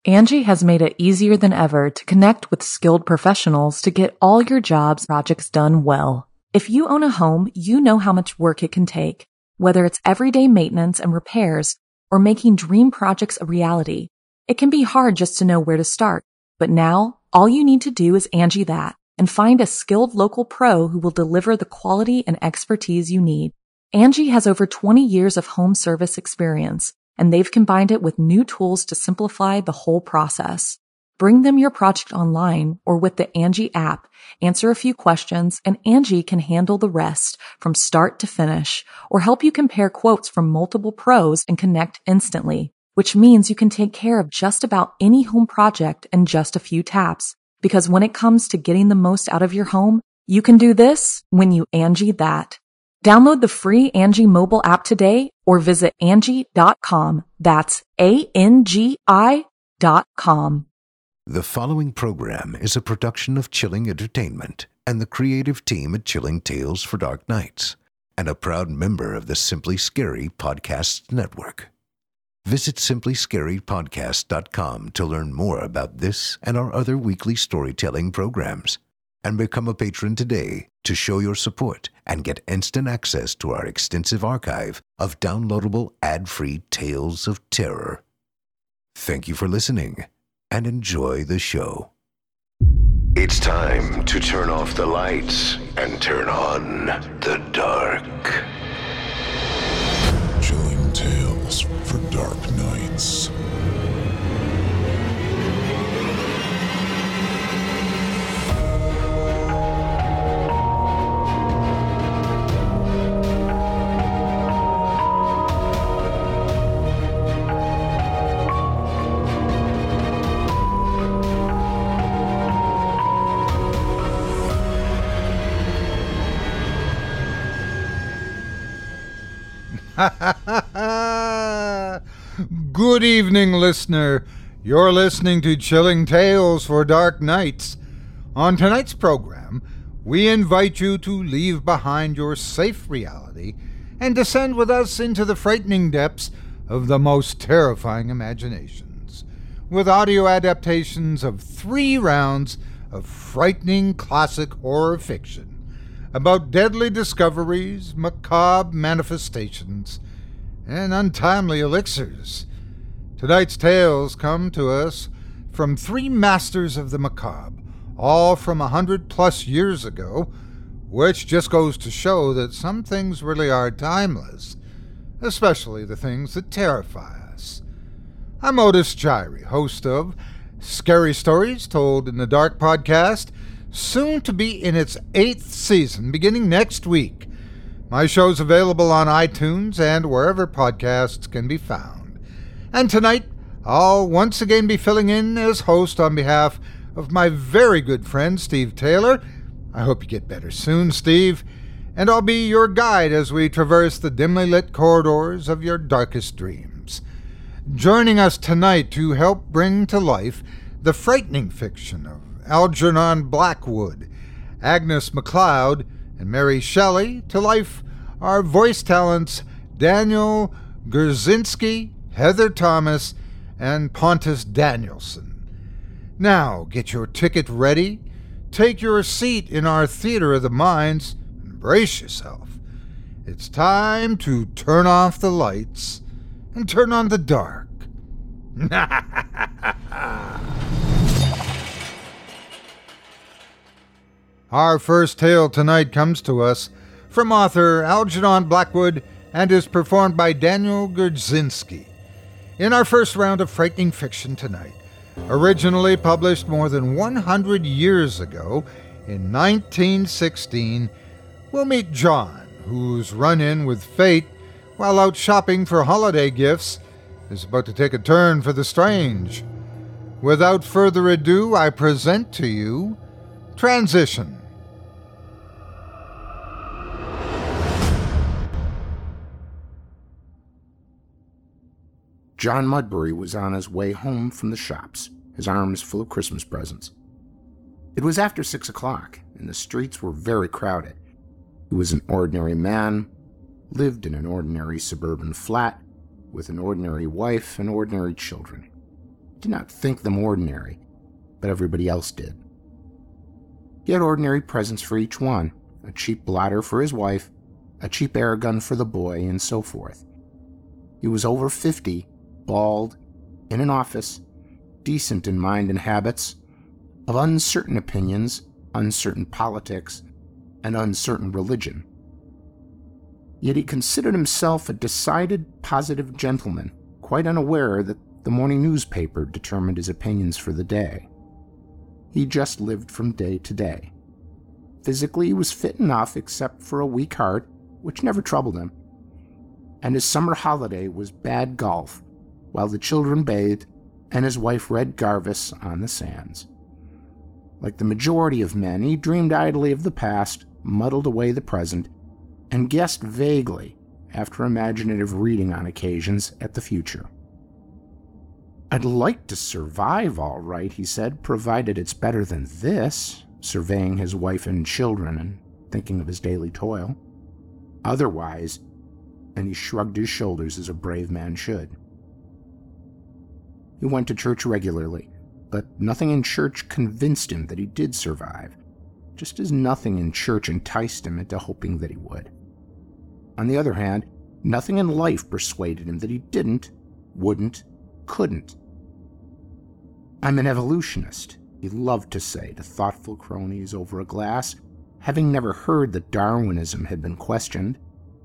Angie has made it easier than ever to connect with skilled professionals to get all your jobs projects done well. If you own a home, you know how much work it can take, whether it's everyday maintenance and repairs or making dream projects a reality. It can be hard just to know where to start, but now all you need to do is Angie that and find a skilled local pro who will deliver the quality and expertise you need. Angie has over 20 years of home service experience, and they've combined it with new tools to simplify the whole process. Bring them your project online or with the Angie app, answer a few questions, and Angie can handle the rest from start to finish or help you compare quotes from multiple pros and connect instantly, which means you can take care of just about any home project in just a few taps. Because when it comes to getting the most out of your home, you can do this when you Angie that. Download the free Angie mobile app today or visit Angie.com. That's ANGI.com. The following program is a production of Chilling Entertainment and the creative team at Chilling Tales for Dark Nights, and a proud member of the Simply Scary Podcasts Network. Visit simplyscarypodcast.com to learn more about this and our other weekly storytelling programs, and become a patron today to show your support and get instant access to our extensive archive of downloadable ad-free tales of terror. Thank you for listening and enjoy the show. It's time to turn off the lights and turn on the dark. Chilling Tales for Dark Nights. Good evening, listener. You're listening to Chilling Tales for Dark Nights. On tonight's program, we invite you to leave behind your safe reality and descend with us into the frightening depths of the most terrifying imaginations, with audio adaptations of 3 rounds of frightening classic horror fiction about deadly discoveries, macabre manifestations, and untimely elixirs. Tonight's tales come to us from 3 masters of the macabre, all from 100+ years ago, which just goes to show that some things really are timeless, especially the things that terrify us. I'm Otis Gyrie, host of Scary Stories Told in the Dark podcast, soon to be in its 8th season, beginning next week. My show's available on iTunes and wherever podcasts can be found. And tonight, I'll once again be filling in as host on behalf of my very good friend, Steve Taylor. I hope you get better soon, Steve. And I'll be your guide as we traverse the dimly lit corridors of your darkest dreams. Joining us tonight to help bring to life the frightening fiction of Algernon Blackwood, Agnes MacLeod, and Mary Shelley, to life are voice talents Daniel Gurzinski, Heather Thomas, and Pontus Danielson. Now, get your ticket ready, take your seat in our theater of the minds, and brace yourself. It's time to turn off the lights and turn on the dark. Our first tale tonight comes to us from author Algernon Blackwood and is performed by Daniel Gurzinski. In our first round of frightening fiction tonight, originally published more than 100 years ago in 1916, we'll meet John, whose run-in with fate while out shopping for holiday gifts is about to take a turn for the strange. Without further ado, I present to you Transition. John Mudbury was on his way home from the shops, his arms full of Christmas presents. It was after 6 o'clock, and the streets were very crowded. He was an ordinary man, lived in an ordinary suburban flat, with an ordinary wife and ordinary children. He did not think them ordinary, but everybody else did. He had ordinary presents for each one, a cheap blotter for his wife, a cheap air gun for the boy, and so forth. He was over 50, bald, in an office, decent in mind and habits, of uncertain opinions, uncertain politics, and uncertain religion. Yet he considered himself a decided, positive gentleman, quite unaware that the morning newspaper determined his opinions for the day. He just lived from day to day. Physically, he was fit enough except for a weak heart, which never troubled him. And his summer holiday was bad golf, while the children bathed and his wife read Garvis on the sands. Like the majority of men, he dreamed idly of the past, muddled away the present, and guessed vaguely, after imaginative reading on occasions, at the future. "I'd like to survive all right," he said, "provided it's better than this," surveying his wife and children and thinking of his daily toil. "Otherwise," and he shrugged his shoulders as a brave man should. He went to church regularly, but nothing in church convinced him that he did survive, just as nothing in church enticed him into hoping that he would. On the other hand, nothing in life persuaded him that he didn't, wouldn't, couldn't. "I'm an evolutionist," he loved to say to thoughtful cronies over a glass, having never heard that Darwinism had been questioned.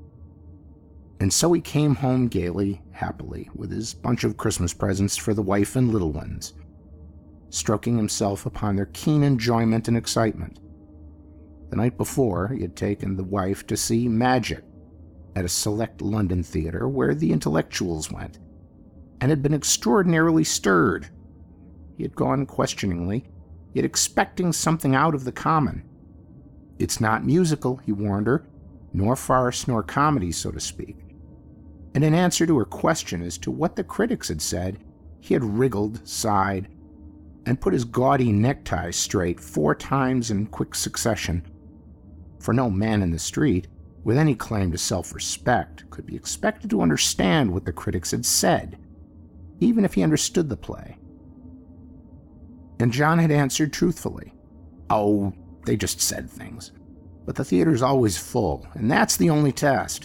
And so he came home gaily, happily, with his bunch of Christmas presents for the wife and little ones, stroking himself upon their keen enjoyment and excitement. The night before, he had taken the wife to see Magic at a select London theater where the intellectuals went, and had been extraordinarily stirred. He had gone questioningly, yet expecting something out of the common. "It's not musical," he warned her, "nor farce nor comedy, so to speak." And in answer to her question as to what the critics had said, he had wriggled, sighed, and put his gaudy necktie straight 4 times in quick succession. For no man in the street, with any claim to self-respect, could be expected to understand what the critics had said, even if he understood the play. And John had answered truthfully, "Oh, they just said things. But the theater's always full, and that's the only test."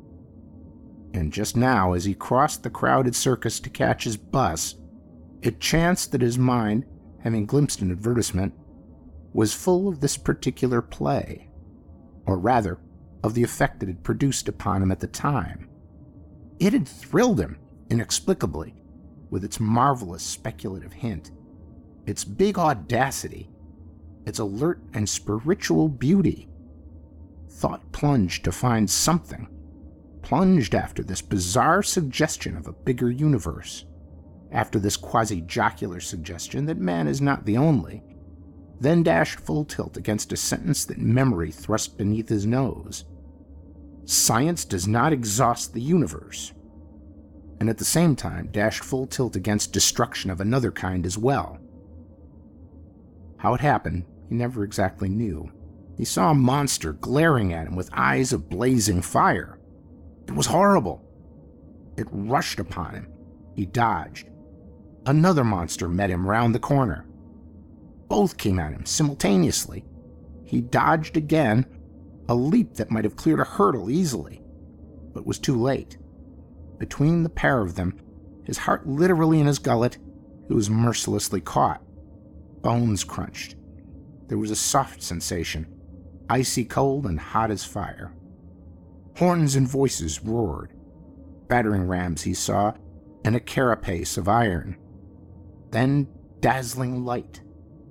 And just now, as he crossed the crowded circus to catch his bus, it chanced that his mind, having glimpsed an advertisement, was full of this particular play, or rather, of the effect it had produced upon him at the time. It had thrilled him, inexplicably, with its marvelous speculative hint, its big audacity, its alert and spiritual beauty. Thought plunged to find something, plunged after this bizarre suggestion of a bigger universe, after this quasi-jocular suggestion that man is not the only, then dashed full tilt against a sentence that memory thrust beneath his nose. Science does not exhaust the universe, and at the same time dashed full tilt against destruction of another kind as well. How it happened, he never exactly knew. He saw a monster glaring at him with eyes of blazing fire. It was horrible. It rushed upon him. He dodged. Another monster met him round the corner. Both came at him simultaneously. He dodged again, a leap that might have cleared a hurdle easily, but was too late. Between the pair of them, his heart literally in his gullet, he was mercilessly caught. Bones crunched. There was a soft sensation, icy cold and hot as fire. Horns and voices roared. Battering rams he saw, and a carapace of iron. Then dazzling light.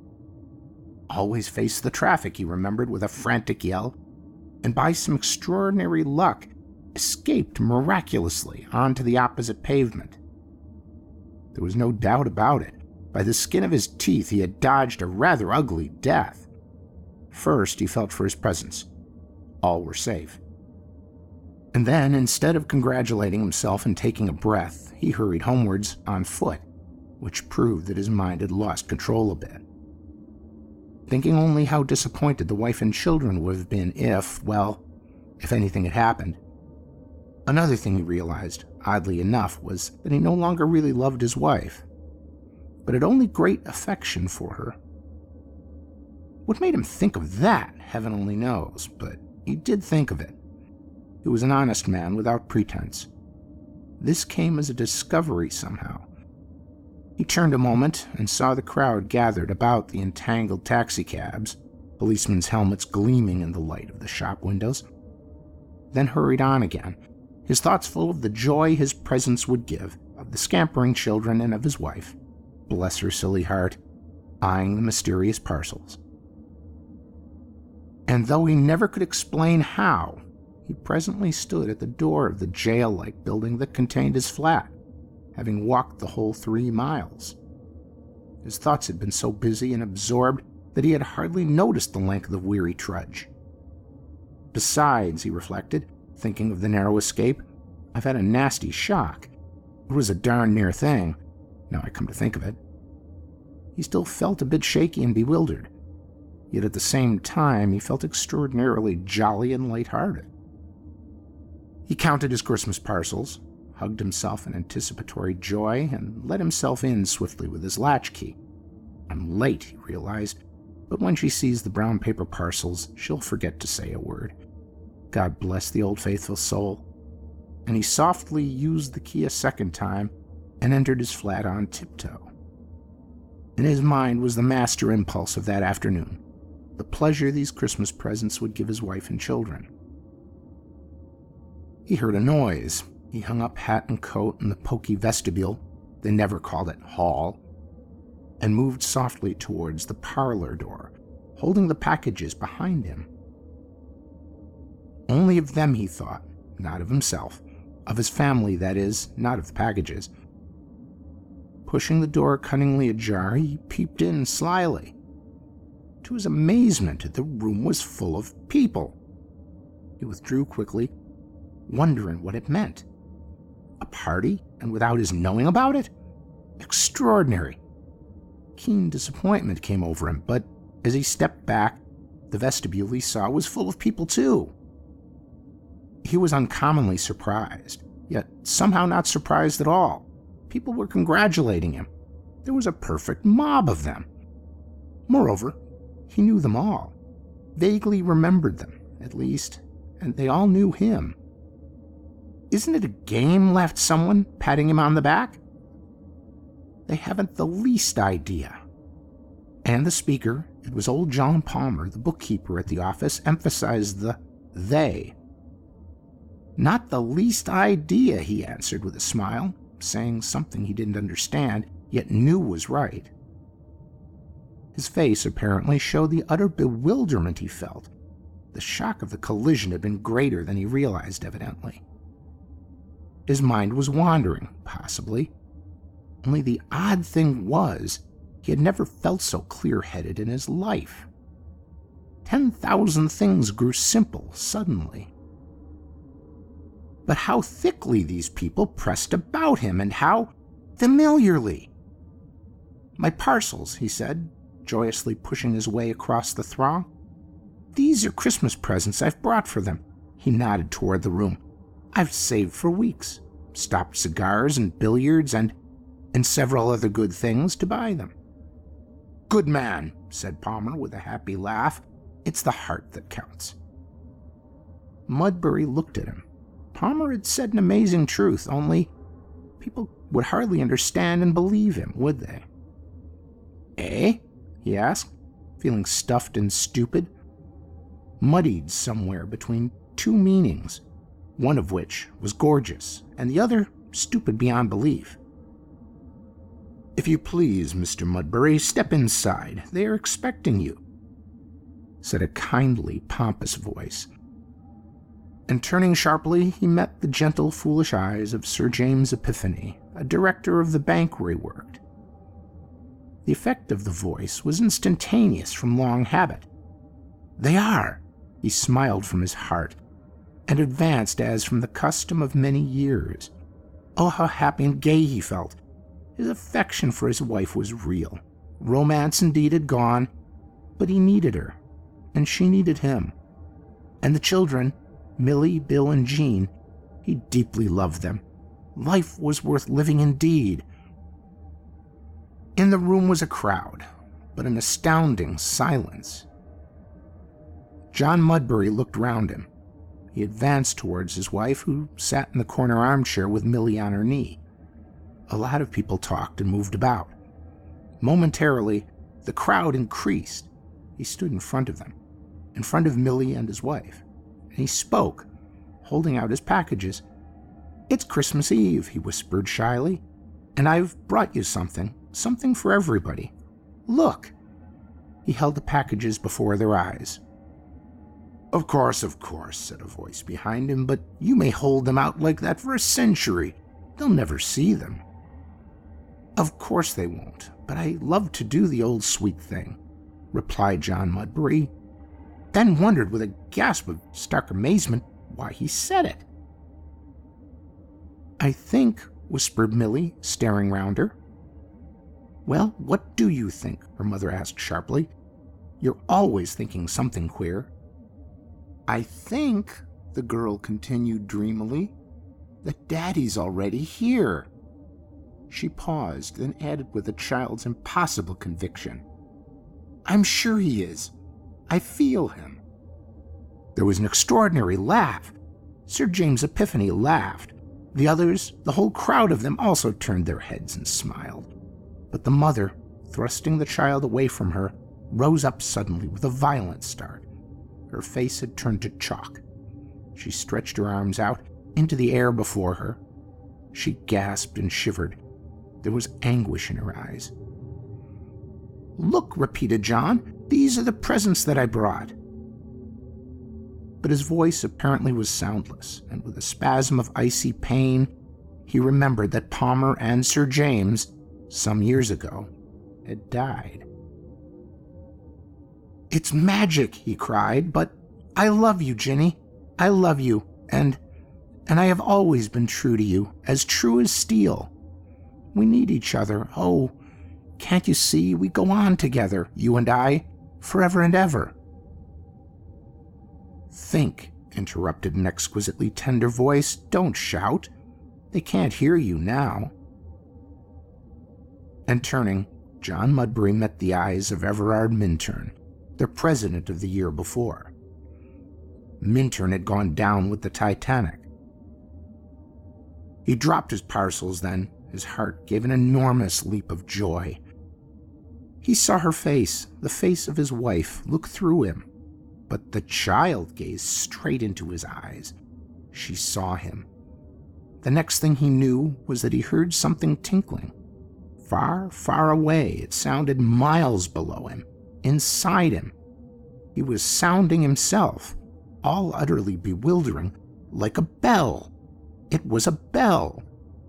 Always face the traffic, he remembered with a frantic yell, and by some extraordinary luck, escaped miraculously onto the opposite pavement. There was no doubt about it. By the skin of his teeth, he had dodged a rather ugly death. First, he felt for his presents. All were safe. And then, instead of congratulating himself and taking a breath, he hurried homewards on foot, which proved that his mind had lost control a bit. Thinking only how disappointed the wife and children would have been if anything had happened. Another thing he realized, oddly enough, was that he no longer really loved his wife. but had only great affection for her. What made him think of that, heaven only knows, but he did think of it. He was an honest man without pretense. This came as a discovery somehow. He turned a moment and saw the crowd gathered about the entangled taxicabs, policemen's helmets gleaming in the light of the shop windows, then hurried on again, his thoughts full of the joy his presence would give, of the scampering children and of his wife, bless her silly heart, eyeing the mysterious parcels. And though he never could explain how, he presently stood at the door of the jail-like building that contained his flat, having walked the whole 3 miles. His thoughts had been so busy and absorbed that he had hardly noticed the length of the weary trudge. Besides, he reflected, thinking of the narrow escape, I've had a nasty shock. It was a darn near thing, now I come to think of it. He still felt a bit shaky and bewildered, yet at the same time he felt extraordinarily jolly and light-hearted. He counted his Christmas parcels, hugged himself in anticipatory joy, and let himself in swiftly with his latchkey. I'm late, he realized, but when she sees the brown paper parcels, she'll forget to say a word. God bless the old faithful soul. And he softly used the key a second time and entered his flat on tiptoe. In his mind was the master impulse of that afternoon, the pleasure these Christmas presents would give his wife and children. He heard a noise. He hung up hat and coat in the poky vestibule, they never called it hall, and moved softly towards the parlor door, holding the packages behind him. Only of them he thought, not of himself, of his family, that is, not of the packages. Pushing the door cunningly ajar, he peeped in slyly. To his amazement, the room was full of people. He withdrew quickly, wondering what it meant. A party, and without his knowing about it? Extraordinary. Keen disappointment came over him, but as he stepped back, the vestibule he saw was full of people too. He was uncommonly surprised, yet somehow not surprised at all. People were congratulating him. There was a perfect mob of them. Moreover, he knew them all, vaguely remembered them, at least, and they all knew him. Isn't it a game? Laughed someone, patting him on the back. They haven't the least idea. And the speaker, it was old John Palmer, the bookkeeper at the office, emphasized the they. Not the least idea, he answered with a smile, saying something he didn't understand, yet knew was right. His face apparently showed the utter bewilderment he felt. The shock of the collision had been greater than he realized, evidently. His mind was wandering, possibly. Only the odd thing was, he had never felt so clear-headed in his life. 10,000 things grew simple suddenly. But how thickly these people pressed about him, and how familiarly. My parcels, he said, joyously pushing his way across the throng. These are Christmas presents I've brought for them. He nodded toward the room. I've saved for weeks, stopped cigars and billiards and several other good things to buy them. Good man, said Palmer with a happy laugh. It's the heart that counts. Mudbury looked at him. Palmer had said an amazing truth, only people would hardly understand and believe him, would they? Eh? He asked, feeling stuffed and stupid, muddied somewhere between 2 meanings, one of which was gorgeous, and the other stupid beyond belief. If you please, Mr. Mudbury, step inside. They are expecting you, said a kindly, pompous voice. And turning sharply, he met the gentle, foolish eyes of Sir James Epiphany, a director of the bank where he worked. The effect of the voice was instantaneous from long habit. They are, he smiled from his heart, and advanced as from the custom of many years. Oh, how happy and gay he felt! His affection for his wife was real. Romance indeed had gone, but he needed her, and she needed him. And the children, Millie, Bill, and Jean, he deeply loved them. Life was worth living indeed. In the room was a crowd, but an astounding silence. John Mudbury looked round him. He advanced towards his wife, who sat in the corner armchair with Millie on her knee. A lot of people talked and moved about. Momentarily, the crowd increased. He stood in front of them, in front of Millie and his wife, and he spoke, holding out his packages. "It's Christmas Eve," he whispered shyly, "and I've brought you something for everybody. Look." He held the packages before their eyes. Of course," said a voice behind him, "but you may hold them out like that for a century. They'll never see them." "Of course they won't, but I love to do the old sweet thing," replied John Mudbury, then wondered with a gasp of stark amazement why he said it. "I think," whispered Millie, staring round her. "Well, what do you think?" her mother asked sharply. "You're always thinking something queer." "I think," the girl continued dreamily, "that Daddy's already here." She paused, then added with a child's impossible conviction, "I'm sure he is. I feel him." There was an extraordinary laugh. Sir James Epiphany laughed. The others, the whole crowd of them, also turned their heads and smiled. But the mother, thrusting the child away from her, rose up suddenly with a violent start. Her face had turned to chalk. She stretched her arms out into the air before her. She gasped and shivered. There was anguish in her eyes. "Look," repeated John, "these are the presents that I brought." But his voice apparently was soundless, and with a spasm of icy pain, he remembered that Palmer and Sir James, some years ago, had died. "It's magic," he cried, "but I love you, Ginny. I love you, and I have always been true to you, as true as steel. We need each other. Oh, can't you see we go on together, you and I, forever and ever?" "Think," interrupted an exquisitely tender voice. "Don't shout. They can't hear you now." And turning, John Mudbury met the eyes of Everard Minturn, the president of the year before. Minturn had gone down with the Titanic. He dropped his parcels then. His heart gave an enormous leap of joy. He saw her face, the face of his wife, look through him. But the child gazed straight into his eyes. She saw him. The next thing he knew was that he heard something tinkling. Far, far away, it sounded miles below him, inside him. He was sounding himself, all utterly bewildering, like a bell. It was a bell.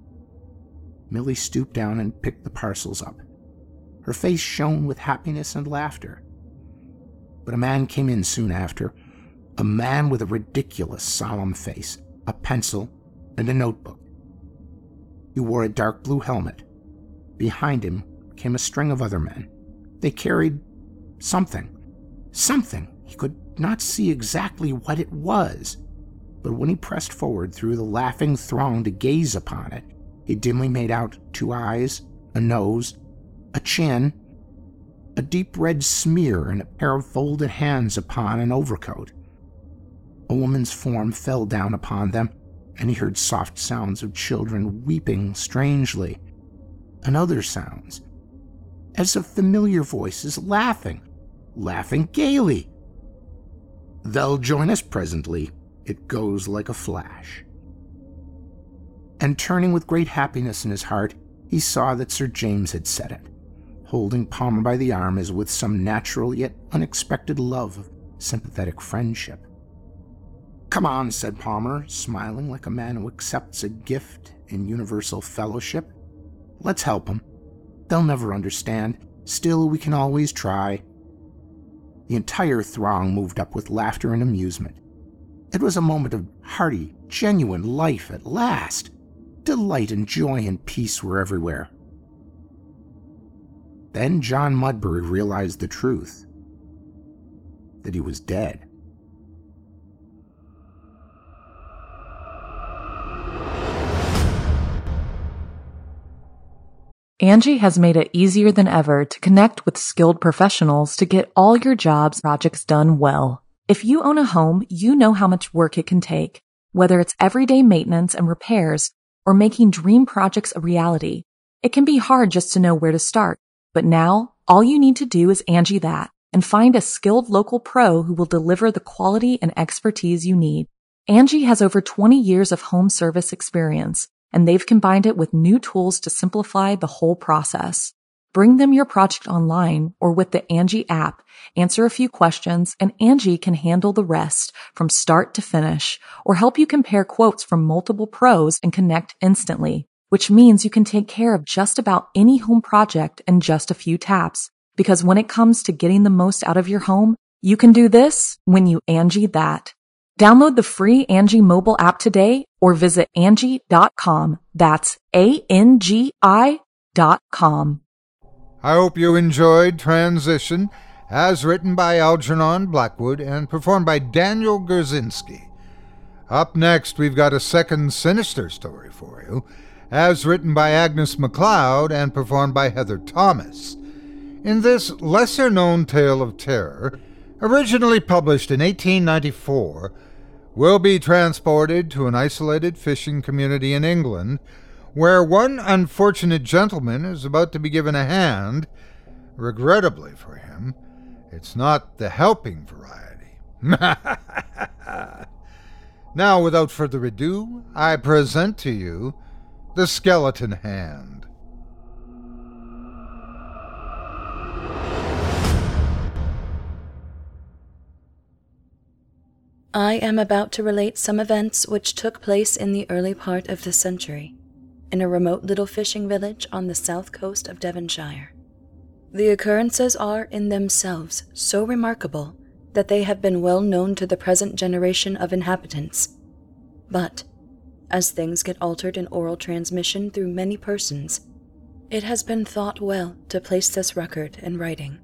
Millie stooped down and picked the parcels up. Her face shone with happiness and laughter. But a man came in soon after, a man with a ridiculous, solemn face, a pencil, and a notebook. He wore a dark blue helmet. Behind him came a string of other men. They carried something. He could not see exactly what it was, but when he pressed forward through the laughing throng to gaze upon it, he dimly made out 2 eyes, a nose, a chin, a deep red smear, and a pair of folded hands upon an overcoat. A woman's form fell down upon them, and he heard soft sounds of children weeping strangely, and other sounds, as of familiar voices laughing gaily. "They'll join us presently. It goes like a flash." And turning with great happiness in his heart, he saw that Sir James had said it, holding Palmer by the arm as with some natural yet unexpected love of sympathetic friendship. "Come on," said Palmer, smiling like a man who accepts a gift in universal fellowship. "Let's help them. They'll never understand. Still, we can always try." The entire throng moved up with laughter and amusement. It was a moment of hearty, genuine life at last. Delight and joy and peace were everywhere. Then John Mudbury realized the truth, that he was dead. Angie has made it easier than ever to connect with skilled professionals to get all your jobs projects done well. If you own a home, you know how much work it can take, whether it's everyday maintenance and repairs or making dream projects a reality. It can be hard just to know where to start, but now all you need to do is Angie that and find a skilled local pro who will deliver the quality and expertise you need. Angie has over 20 years of home service experience, and they've combined it with new tools to simplify the whole process. Bring them your project online or with the Angie app, answer a few questions, and Angie can handle the rest from start to finish or help you compare quotes from multiple pros and connect instantly, which means you can take care of just about any home project in just a few taps. Because when it comes to getting the most out of your home, you can do this when you Angie that. Download the free Angie mobile app today or visit Angie.com. That's ANGI.com. I hope you enjoyed Transition, as written by Algernon Blackwood and performed by Daniel Gerzinski. Up next, we've got a second sinister story for you, as written by Agnes MacLeod and performed by Heather Thomas. In this lesser-known tale of terror, originally published in 1894, we'll be transported to an isolated fishing community in England, where one unfortunate gentleman is about to be given a hand. Regrettably for him, it's not the helping variety. Now, without further ado, I present to you The Skeleton Hand. I am about to relate some events which took place in the early part of this century, in a remote little fishing village on the south coast of Devonshire. The occurrences are in themselves so remarkable that they have been well known to the present generation of inhabitants. But, as things get altered in oral transmission through many persons, it has been thought well to place this record in writing.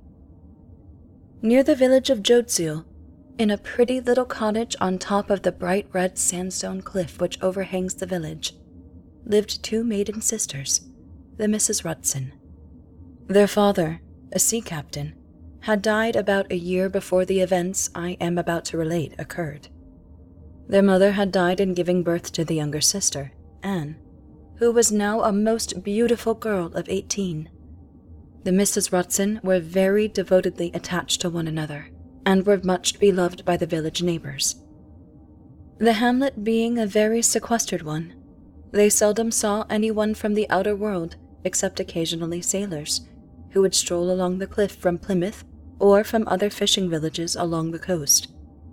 Near the village of Jodsiel, in a pretty little cottage on top of the bright red sandstone cliff which overhangs the village, lived two maiden sisters, the Mrs. Rutson. Their father, a sea captain, had died about a year before the events I am about to relate occurred. Their mother had died in giving birth to the younger sister, Anne, who was now a most beautiful girl of 18. The Mrs. Rutson were very devotedly attached to one another, and were much beloved by the village neighbors. The hamlet being a very sequestered one, they seldom saw anyone from the outer world except occasionally sailors, who would stroll along the cliff from Plymouth or from other fishing villages along the coast.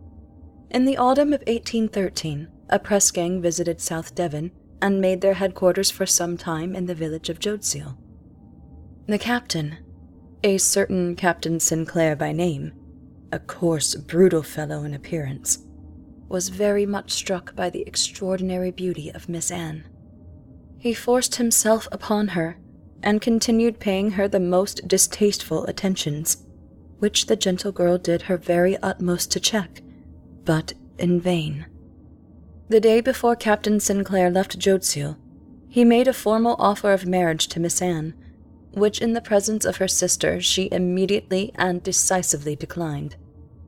In the autumn of 1813, a press gang visited South Devon and made their headquarters for some time in the village of Jodsiel. The captain, a certain Captain Sinclair by name, a coarse, brutal fellow in appearance, was very much struck by the extraordinary beauty of Miss Anne. He forced himself upon her and continued paying her the most distasteful attentions, which the gentle girl did her very utmost to check, but in vain. The day before Captain Sinclair left Jodsiel, he made a formal offer of marriage to Miss Anne, which in the presence of her sister she immediately and decisively declined.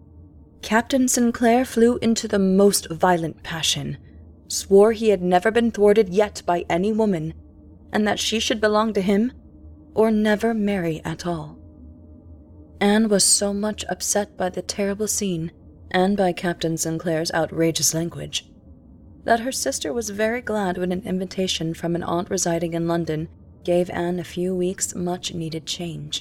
Captain Sinclair flew into the most violent passion, swore he had never been thwarted yet by any woman, and that she should belong to him, or never marry at all. Anne was so much upset by the terrible scene, and by Captain Sinclair's outrageous language, that her sister was very glad when an invitation from an aunt residing in London gave Anne a few weeks' much-needed change.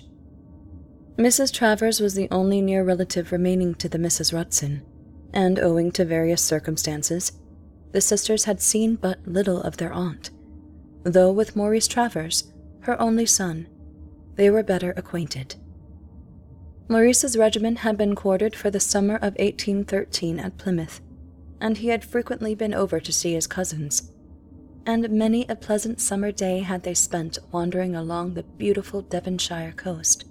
Mrs. Travers was the only near relative remaining to the Mrs. Rutson, and owing to various circumstances, the sisters had seen but little of their aunt, though with Maurice Travers, her only son, they were better acquainted. Maurice's regiment had been quartered for the summer of 1813 at Plymouth, and he had frequently been over to see his cousins, and many a pleasant summer day had they spent wandering along the beautiful Devonshire coast.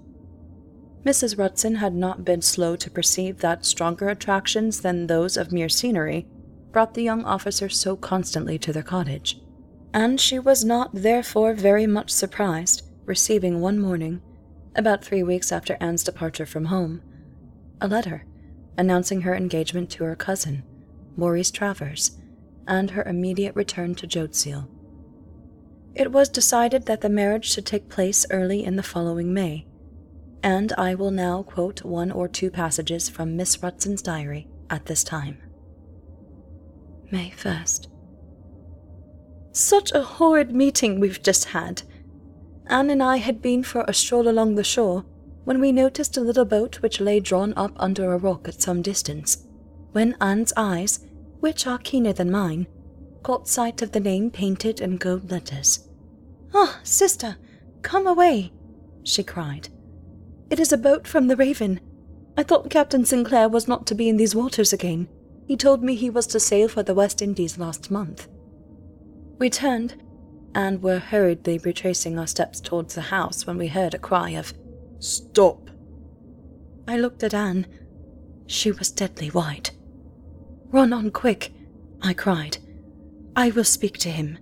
Mrs. Rutson had not been slow to perceive that stronger attractions than those of mere scenery brought the young officer so constantly to their cottage, and she was not therefore very much surprised receiving one morning, about 3 weeks after Anne's departure from home, a letter announcing her engagement to her cousin, Maurice Travers, and her immediate return to Jodesfield. It was decided that the marriage should take place early in the following May, and I will now quote 1 or 2 passages from Miss Rutson's diary at this time. May 1st. Such a horrid meeting we've just had. Anne and I had been for a stroll along the shore when we noticed a little boat which lay drawn up under a rock at some distance, when Anne's eyes, which are keener than mine, caught sight of the name painted in gold letters. "Ah, sister, come away," she cried. "It is a boat from the Raven. I thought Captain Sinclair was not to be in these waters again. He told me he was to sail for the West Indies last month." We turned, and were hurriedly retracing our steps towards the house when we heard a cry of, "Stop!" I looked at Anne. She was deadly white. "Run on quick," I cried. "I will speak to him."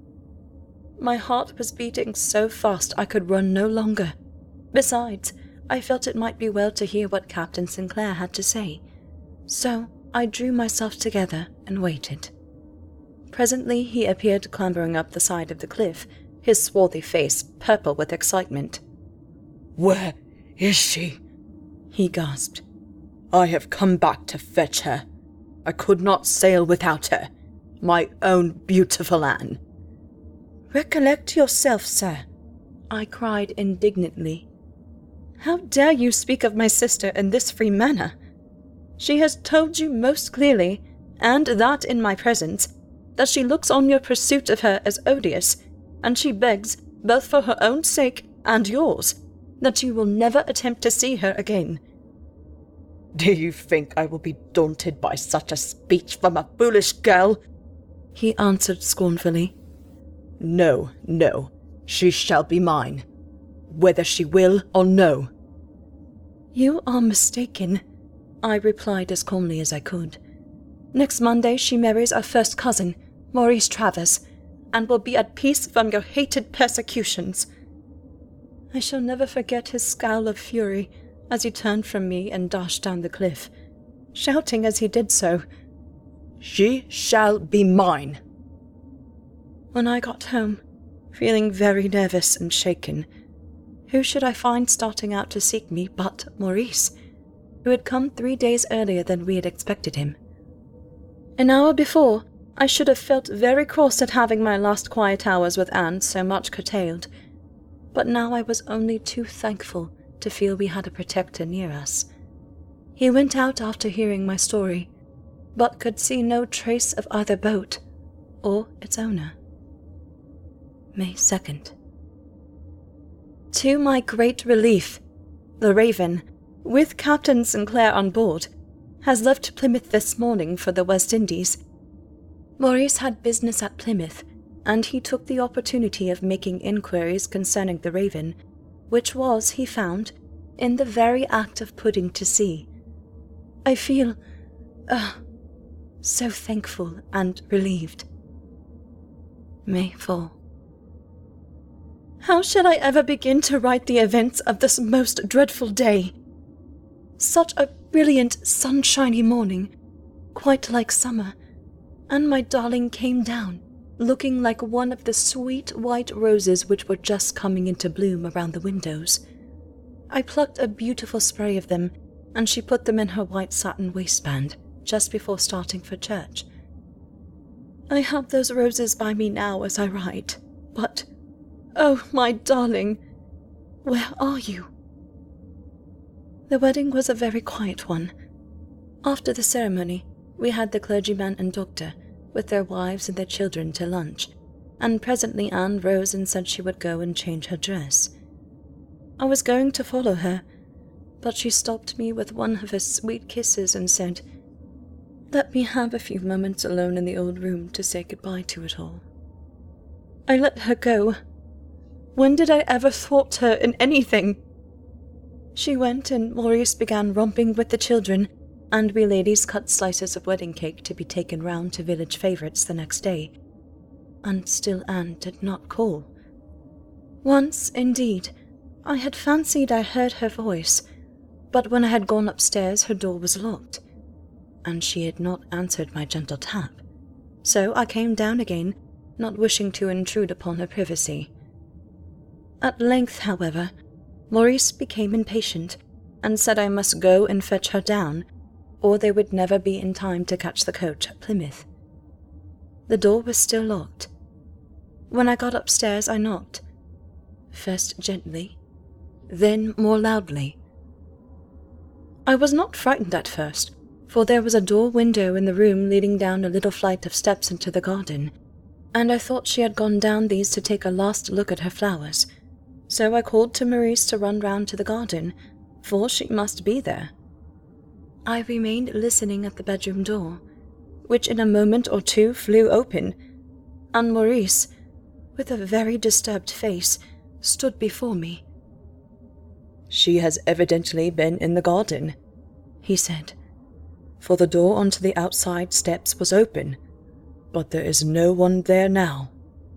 My heart was beating so fast I could run no longer. Besides, I felt it might be well to hear what Captain Sinclair had to say, so I drew myself together and waited. Presently he appeared clambering up the side of the cliff, his swarthy face purple with excitement. "Where is she?" he gasped. "I have come back to fetch her. I could not sail without her. My own beautiful Anne." "Recollect yourself, sir," I cried indignantly. "How dare you speak of my sister in this free manner? She has told you most clearly, and that in my presence, that she looks on your pursuit of her as odious, and she begs, both for her own sake and yours, that you will never attempt to see her again." "Do you think I will be daunted by such a speech from a foolish girl?" he answered scornfully. "No, no, she shall be mine, whether she will or no." "You are mistaken," I replied as calmly as I could. "Next Monday she marries our first cousin, Maurice Travers, and will be at peace from your hated persecutions." I shall never forget his scowl of fury as he turned from me and dashed down the cliff, shouting as he did so, "She shall be mine." When I got home, feeling very nervous and shaken, who should I find starting out to seek me but Maurice, who had come 3 days earlier than we had expected him. An hour before, I should have felt very cross at having my last quiet hours with Anne so much curtailed, but now I was only too thankful to feel we had a protector near us. He went out after hearing my story, but could see no trace of either boat or its owner. May 2nd. To my great relief, the Raven, with Captain Sinclair on board, has left Plymouth this morning for the West Indies. Maurice had business at Plymouth, and he took the opportunity of making inquiries concerning the Raven, which was, he found, in the very act of putting to sea. I feel, so thankful and relieved. May 4. How shall I ever begin to write the events of this most dreadful day? Such a brilliant, sunshiny morning, quite like summer, and my darling came down, looking like one of the sweet white roses which were just coming into bloom around the windows. I plucked a beautiful spray of them, and she put them in her white satin waistband just before starting for church. I have those roses by me now as I write, but, oh, my darling, where are you? The wedding was a very quiet one. After the ceremony, we had the clergyman and doctor, with their wives and their children, to lunch, and presently Anne rose and said she would go and change her dress. I was going to follow her, but she stopped me with one of her sweet kisses and said, "Let me have a few moments alone in the old room to say goodbye to it all." I let her go. When did I ever thwart her in anything? She went, and Maurice began romping with the children, and we ladies cut slices of wedding cake to be taken round to village favourites the next day. And still Anne did not call. Once, indeed, I had fancied I heard her voice, but when I had gone upstairs her door was locked, and she had not answered my gentle tap, so I came down again, not wishing to intrude upon her privacy. At length, however, Maurice became impatient, and said I must go and fetch her down, or they would never be in time to catch the coach at Plymouth. The door was still locked. When I got upstairs I knocked, first gently, then more loudly. I was not frightened at first, for there was a door window in the room leading down a little flight of steps into the garden, and I thought she had gone down these to take a last look at her flowers, so I called to Maurice to run round to the garden, for she must be there. I remained listening at the bedroom door, which in a moment or two flew open, and Maurice, with a very disturbed face, stood before me. "She has evidently been in the garden," he said, "for the door onto the outside steps was open, but there is no one there now."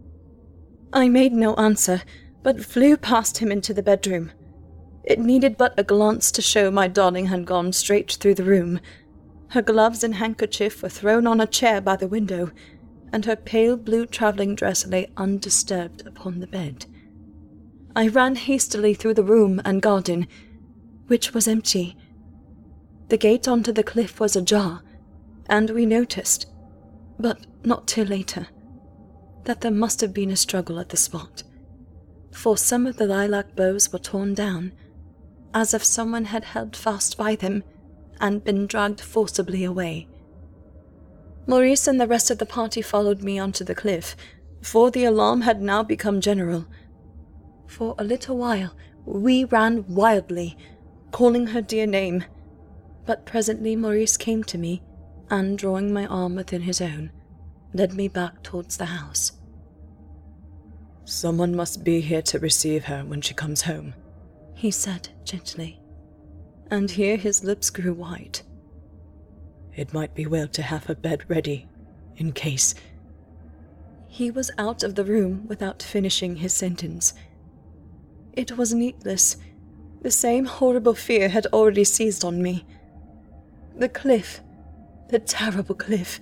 I made no answer, but flew past him into the bedroom. It needed but a glance to show my darling had gone straight through the room. Her gloves and handkerchief were thrown on a chair by the window, and her pale blue travelling dress lay undisturbed upon the bed. I ran hastily through the room and garden, which was empty. The gate onto the cliff was ajar, and we noticed, but not till later, that there must have been a struggle at the spot, for some of the lilac boughs were torn down, as if someone had held fast by them and been dragged forcibly away. Maurice and the rest of the party followed me onto the cliff, for the alarm had now become general. For a little while we ran wildly, calling her dear name, but presently Maurice came to me, and drawing my arm within his own, led me back towards the house. "Someone must be here to receive her when she comes home," he said gently, and here his lips grew white. "It might be well to have her bed ready, in case—" He was out of the room without finishing his sentence. It was needless. The same horrible fear had already seized on me. The cliff, the terrible cliff.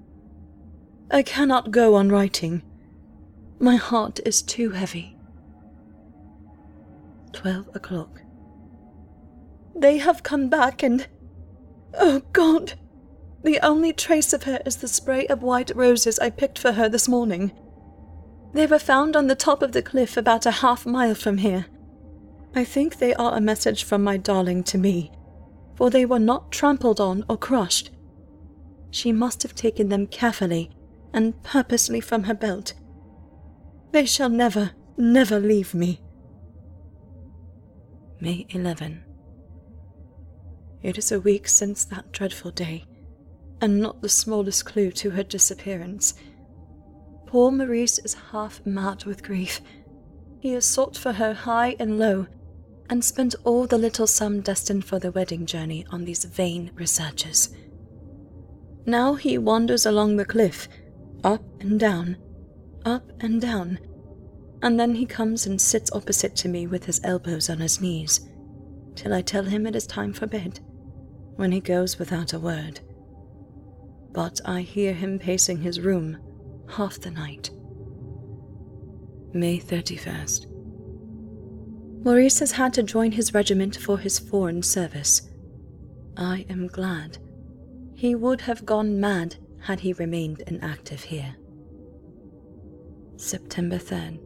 I cannot go on writing. My heart is too heavy. 12 o'clock. They have come back and... Oh God! The only trace of her is the spray of white roses I picked for her this morning. They were found on the top of the cliff about a half-mile from here. I think they are a message from my darling to me, for they were not trampled on or crushed. She must have taken them carefully and purposely from her belt. They shall never, never leave me. May 11. It is a week since that dreadful day, and not the smallest clue to her disappearance. Poor Maurice is half mad with grief. He has sought for her high and low, and spent all the little sum destined for the wedding journey on these vain researches. Now he wanders along the cliff, up and down, and then he comes and sits opposite to me with his elbows on his knees, till I tell him it is time for bed, when he goes without a word. But I hear him pacing his room half the night. May 31st. Maurice has had to join his regiment for his foreign service. I am glad. He would have gone mad had he remained inactive here. September 3rd.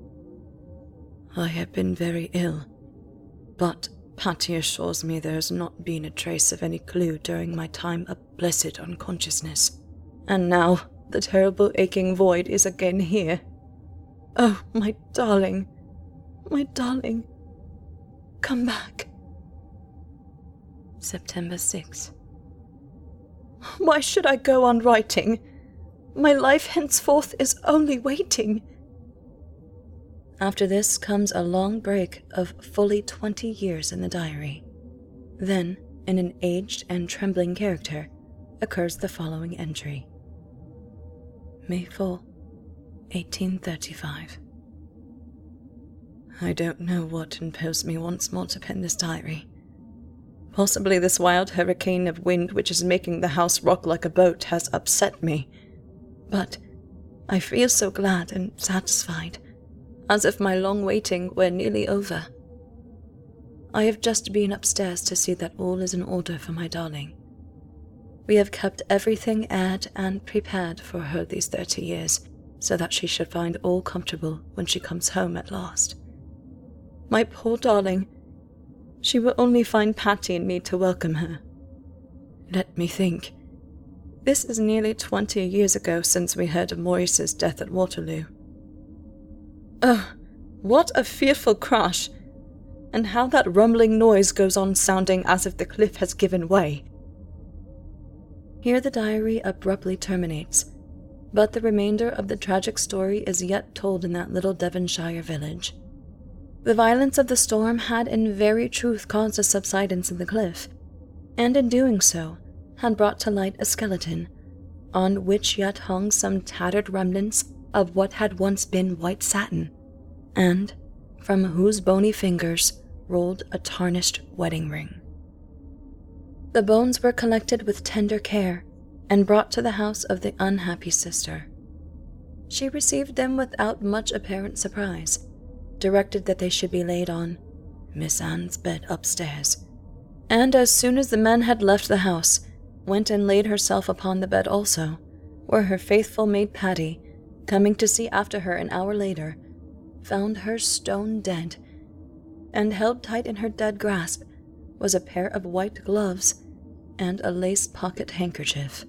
I have been very ill, but Patty assures me there has not been a trace of any clue during my time of blessed unconsciousness, and now the terrible aching void is again here. Oh, my darling, come back. September 6th. Why should I go on writing? My life henceforth is only waiting. After this comes a long break of fully 20 years in the diary. Then, in an aged and trembling character, occurs the following entry. May 4, 1835. I don't know what imposed me once more to pen this diary. Possibly this wild hurricane of wind which is making the house rock like a boat has upset me. But I feel so glad and satisfied, as if my long waiting were nearly over. I have just been upstairs to see that all is in order for my darling. We have kept everything aired and prepared for her these 30 years, so that she should find all comfortable when she comes home at last. My poor darling, she will only find Patty and me to welcome her. Let me think. This is nearly 20 years ago since we heard of Maurice's death at Waterloo. Oh, what a fearful crash! And how that rumbling noise goes on sounding as if the cliff has given way. Here the diary abruptly terminates, but the remainder of the tragic story is yet told in that little Devonshire village. The violence of the storm had in very truth caused a subsidence in the cliff, and in doing so had brought to light a skeleton, on which yet hung some tattered remnants of what had once been white satin, and from whose bony fingers rolled a tarnished wedding ring. The bones were collected with tender care and brought to the house of the unhappy sister. She received them without much apparent surprise, directed that they should be laid on Miss Anne's bed upstairs, and as soon as the men had left the house, went and laid herself upon the bed also, where her faithful maid Patty, coming to see after her an hour later, found her stone dead, and held tight in her dead grasp was a pair of white gloves and a lace pocket handkerchief.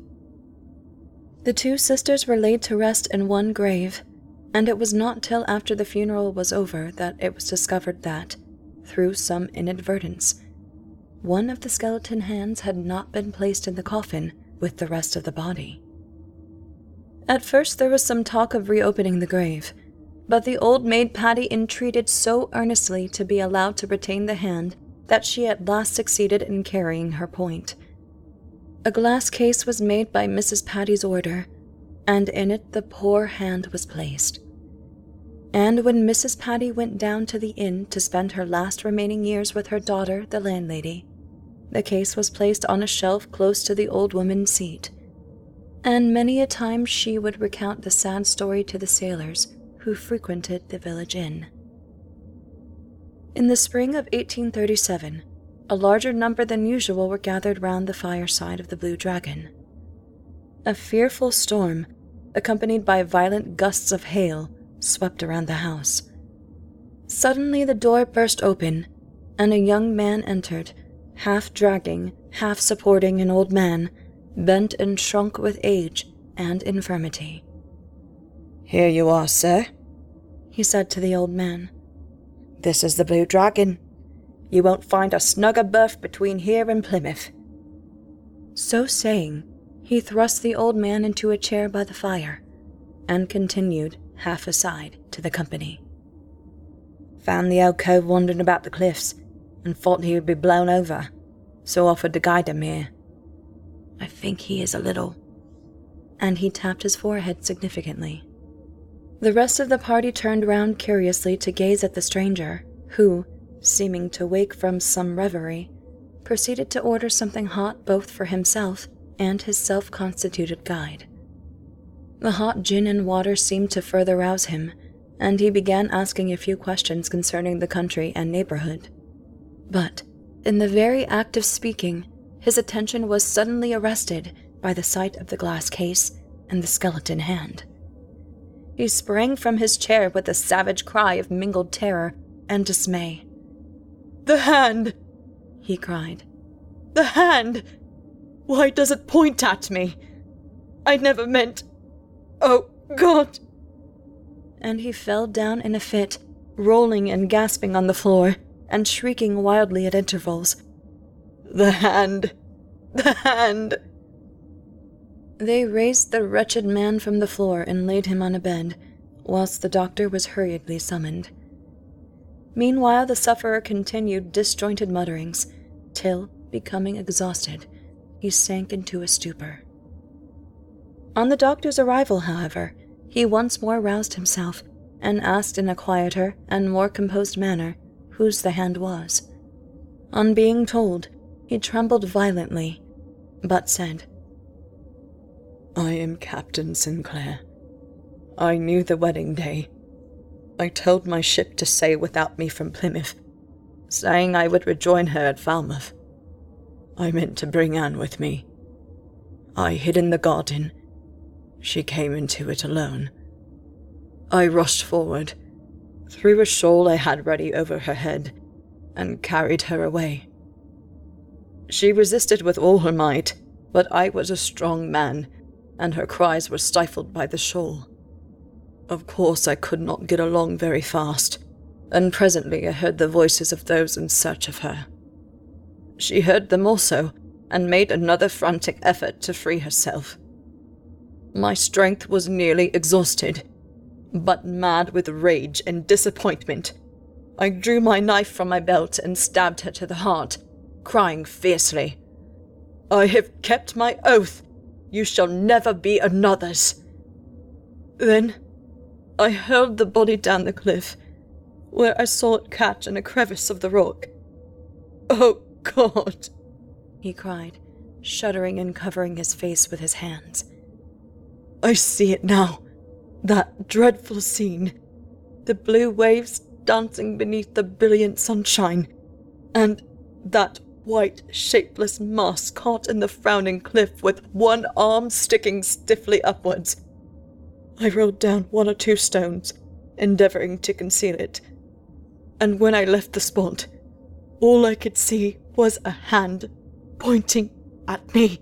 The two sisters were laid to rest in one grave, and it was not till after the funeral was over that it was discovered that, through some inadvertence, one of the skeleton hands had not been placed in the coffin with the rest of the body. At first there was some talk of reopening the grave, but the old maid Patty entreated so earnestly to be allowed to retain the hand that she at last succeeded in carrying her point. A glass case was made by Mrs. Patty's order, and in it the poor hand was placed. And when Mrs. Patty went down to the inn to spend her last remaining years with her daughter, the landlady, the case was placed on a shelf close to the old woman's seat, and many a time she would recount the sad story to the sailors who frequented the village inn. In the spring of 1837, a larger number than usual were gathered round the fireside of the Blue Dragon. A fearful storm, accompanied by violent gusts of hail, swept around the house. Suddenly the door burst open, and a young man entered, half dragging, half supporting an old man, bent and shrunk with age and infirmity. "Here you are, sir," he said to the old man. "This is the Blue Dragon. You won't find a snugger berth between here and Plymouth." So saying, he thrust the old man into a chair by the fire, and continued, half aside, to the company. "Found the old cove wandering about the cliffs, and thought he would be blown over, so offered to guide him here. I think he is a little," and he tapped his forehead significantly. The rest of the party turned round curiously to gaze at the stranger, who, seeming to wake from some reverie, proceeded to order something hot both for himself and his self-constituted guide. The hot gin and water seemed to further rouse him, and he began asking a few questions concerning the country and neighborhood. But, in the very act of speaking, his attention was suddenly arrested by the sight of the glass case and the skeleton hand. He sprang from his chair with a savage cry of mingled terror and dismay. "The hand!" he cried. "The hand! Why does it point at me? I never meant... Oh, God!" And he fell down in a fit, rolling and gasping on the floor, and shrieking wildly at intervals. "The hand! The hand!" They raised the wretched man from the floor and laid him on a bed, whilst the doctor was hurriedly summoned. Meanwhile the sufferer continued disjointed mutterings, till, becoming exhausted, he sank into a stupor. On the doctor's arrival, however, he once more roused himself, and asked in a quieter and more composed manner whose the hand was. On being told, he trembled violently, but said, "I am Captain Sinclair. I knew the wedding day. I told my ship to sail without me from Plymouth, saying I would rejoin her at Falmouth. I meant to bring Anne with me. I hid in the garden. She came into it alone. I rushed forward, threw a shawl I had ready over her head, and carried her away. She resisted with all her might, but I was a strong man, and her cries were stifled by the shawl. Of course I could not get along very fast, and presently I heard the voices of those in search of her. She heard them also, and made another frantic effort to free herself. My strength was nearly exhausted, but mad with rage and disappointment, I drew my knife from my belt and stabbed her to the heart, crying fiercely, "I have kept my oath. You shall never be another's." Then I hurled the body down the cliff, where I saw it catch in a crevice of the rock. "Oh, God!" he cried, shuddering and covering his face with his hands. "I see it now, that dreadful scene, the blue waves dancing beneath the brilliant sunshine, and that white, shapeless mass caught in the frowning cliff with one arm sticking stiffly upwards. I rolled down 1 or 2 stones, endeavouring to conceal it, and when I left the spot, all I could see was a hand pointing at me."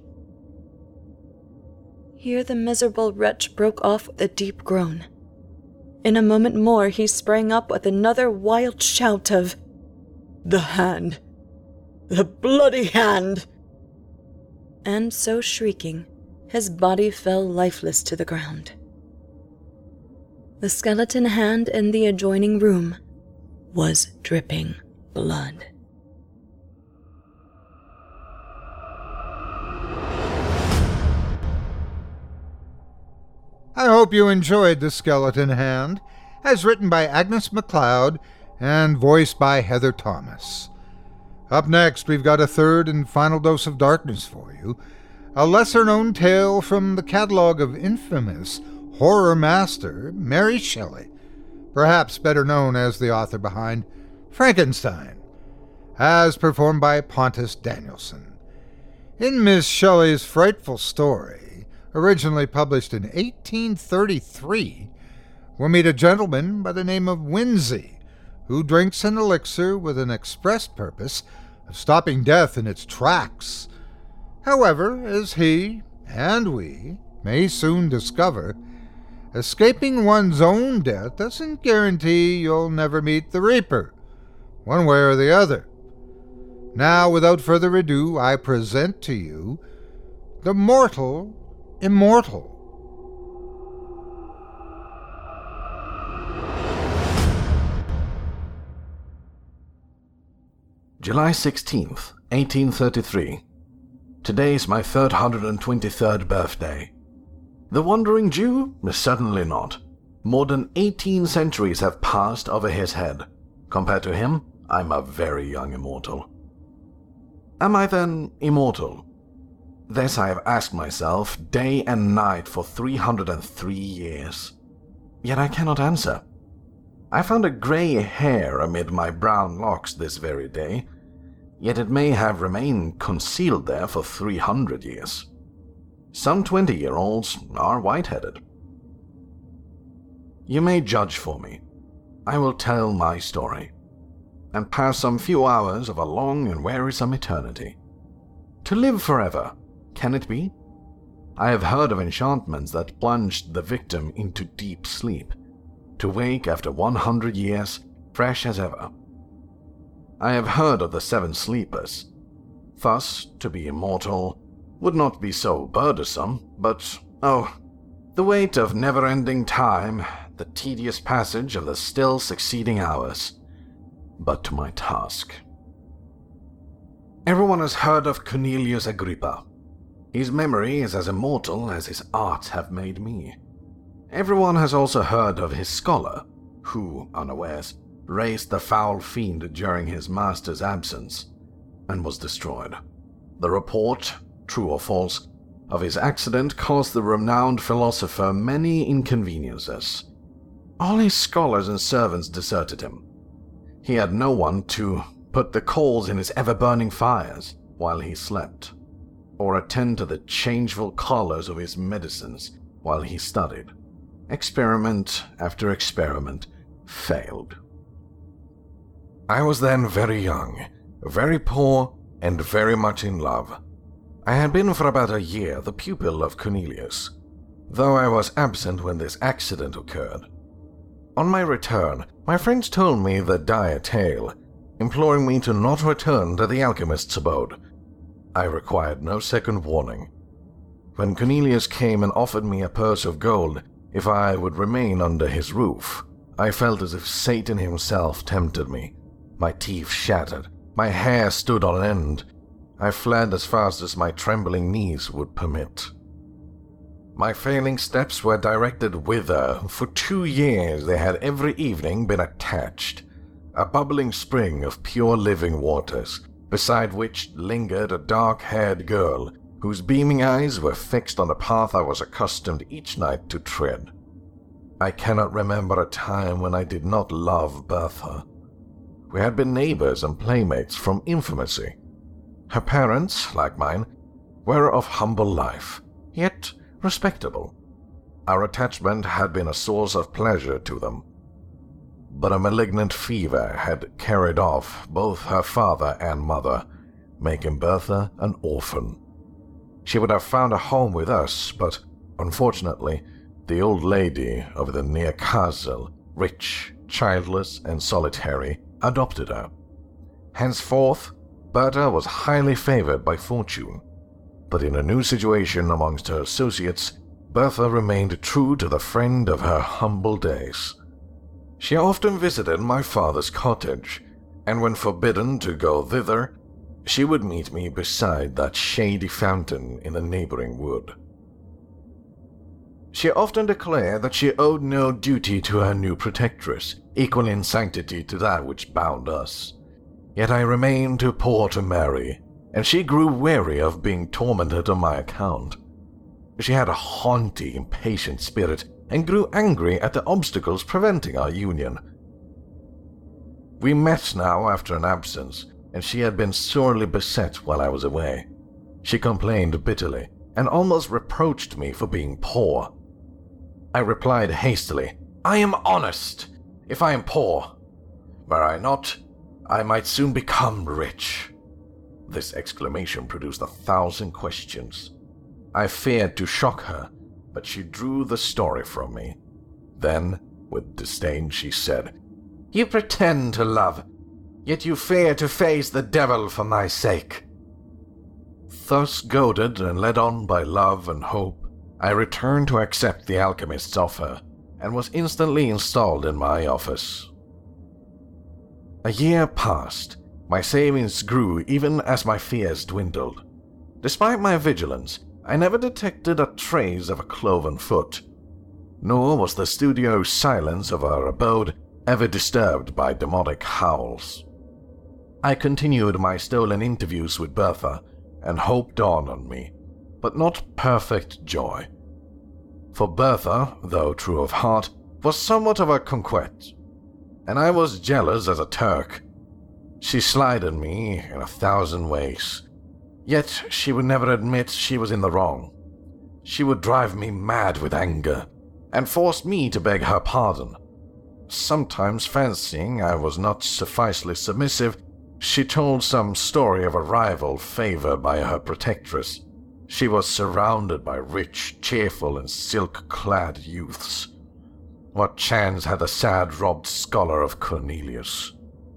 Here the miserable wretch broke off with a deep groan. In a moment more he sprang up with another wild shout of, "The hand! The bloody hand!" And so shrieking, his body fell lifeless to the ground. The skeleton hand in the adjoining room was dripping blood. I hope you enjoyed The Skeleton Hand, as written by Agnes MacLeod and voiced by Heather Thomas. Up next, we've got a third and final dose of darkness for you, a lesser-known tale from the catalog of infamous horror master Mary Shelley, perhaps better known as the author behind Frankenstein, as performed by Pontus Danielson. In Miss Shelley's frightful story, originally published in 1833, we'll meet a gentleman by the name of Winsey, who drinks an elixir with an express purpose of stopping death in its tracks. However, as he, and we, may soon discover, escaping one's own death doesn't guarantee you'll never meet the Reaper, one way or the other. Now, without further ado, I present to you The Mortal Immortal. July 16th, 1833. Today is my 323rd birthday. The Wandering Jew? Certainly not. More than 18 centuries have passed over his head. Compared to him, I'm a very young immortal. Am I then immortal? This I have asked myself day and night for 303 years. Yet I cannot answer. I found a grey hair amid my brown locks this very day, yet it may have remained concealed there for 300 years. Some 20-year-olds are white-headed. You may judge for me. I will tell my story, and pass some few hours of a long and wearisome eternity. To live forever, can it be? I have heard of enchantments that plunged the victim into deep sleep, to wake after 100 years, fresh as ever. I have heard of the 7 sleepers. Thus, to be immortal would not be so burdensome, but, oh, the weight of never-ending time, the tedious passage of the still succeeding hours. But to my task. Everyone has heard of Cornelius Agrippa. His memory is as immortal as his art have made me. Everyone has also heard of his scholar, who, unawares, raised the foul fiend during his master's absence, and was destroyed. The report, true or false, of his accident caused the renowned philosopher many inconveniences. All his scholars and servants deserted him. He had no one to put the coals in his ever-burning fires while he slept, or attend to the changeful colors of his medicines while he studied. Experiment after experiment failed. I was then very young, very poor, and very much in love. I had been for about a year the pupil of Cornelius, though I was absent when this accident occurred. On my return, my friends told me the dire tale, imploring me to not return to the alchemist's abode. I required no second warning. When Cornelius came and offered me a purse of gold if I would remain under his roof, I felt as if Satan himself tempted me. My teeth shattered, my hair stood on end. I fled as fast as my trembling knees would permit. My failing steps were directed whither for 2 years they had every evening been attached, a bubbling spring of pure living waters, beside which lingered a dark-haired girl whose beaming eyes were fixed on the path I was accustomed each night to tread. I cannot remember a time when I did not love Bertha. We had been neighbors and playmates from infancy. Her parents, like mine, were of humble life, yet respectable. Our attachment had been a source of pleasure to them. But a malignant fever had carried off both her father and mother, making Bertha an orphan. She would have found a home with us, but unfortunately, the old lady of the near castle, rich, childless, and solitary, adopted her. Henceforth, Bertha was highly favored by fortune, but in a new situation amongst her associates, Bertha remained true to the friend of her humble days. She often visited my father's cottage, and when forbidden to go thither, she would meet me beside that shady fountain in the neighboring wood. She often declared that she owed no duty to her new protectress, equal in sanctity to that which bound us. Yet I remained too poor to marry, and she grew weary of being tormented on my account. She had a haughty, impatient spirit, and grew angry at the obstacles preventing our union. We met now after an absence, and she had been sorely beset while I was away. She complained bitterly, and almost reproached me for being poor. I replied hastily, "I am honest. If I am poor, were I not, I might soon become rich." This exclamation produced 1,000 questions. I feared to shock her, but she drew the story from me. Then, with disdain, she said, "You pretend to love, yet you fear to face the devil for my sake." Thus goaded and led on by love and hope, I returned to accept the alchemist's offer, and was instantly installed in my office. A year passed. My savings grew even as my fears dwindled. Despite my vigilance, I never detected a trace of a cloven foot, nor was the studio silence of our abode ever disturbed by demonic howls. I continued my stolen interviews with Bertha, and hope dawned on me, but not perfect joy. For Bertha, though true of heart, was somewhat of a coquette, and I was jealous as a Turk. She slighted me in 1,000 ways, yet she would never admit she was in the wrong. She would drive me mad with anger, and force me to beg her pardon. Sometimes, fancying I was not sufficiently submissive, she told some story of a rival favored by her protectress. She was surrounded by rich, cheerful, and silk-clad youths. What chance had the sad robbed scholar of Cornelius?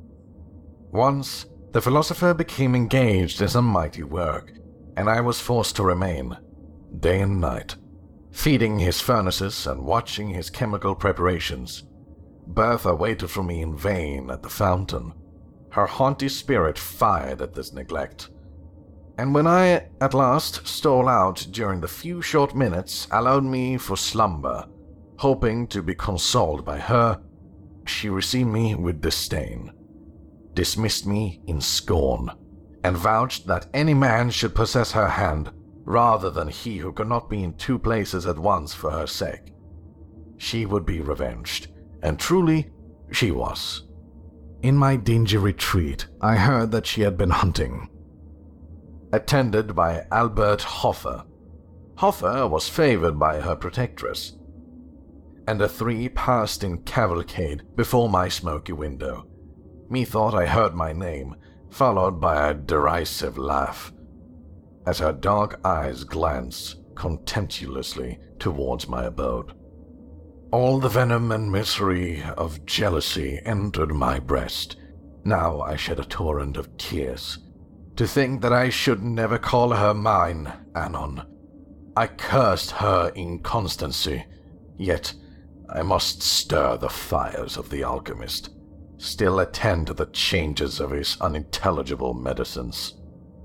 Once, the philosopher became engaged in some mighty work, and I was forced to remain, day and night, feeding his furnaces and watching his chemical preparations. Bertha waited for me in vain at the fountain. Her haughty spirit fired at this neglect. And when I at last stole out during the few short minutes allowed me for slumber, hoping to be consoled by her, she received me with disdain, dismissed me in scorn, and vouched that any man should possess her hand rather than he who could not be in two places at once for her sake. She would be revenged, and truly she was. In my dingy retreat, I heard that she had been hunting, attended by Albert Hoffer. Hoffer was favored by her protectress, and the three passed in cavalcade before my smoky window. Methought I heard my name, followed by a derisive laugh, as her dark eyes glanced contemptuously towards my abode. All the venom and misery of jealousy entered my breast. Now I shed a torrent of tears, to think that I should never call her mine, Anon. I cursed her inconstancy, yet I must stir the fires of the alchemist, still attend to the changes of his unintelligible medicines.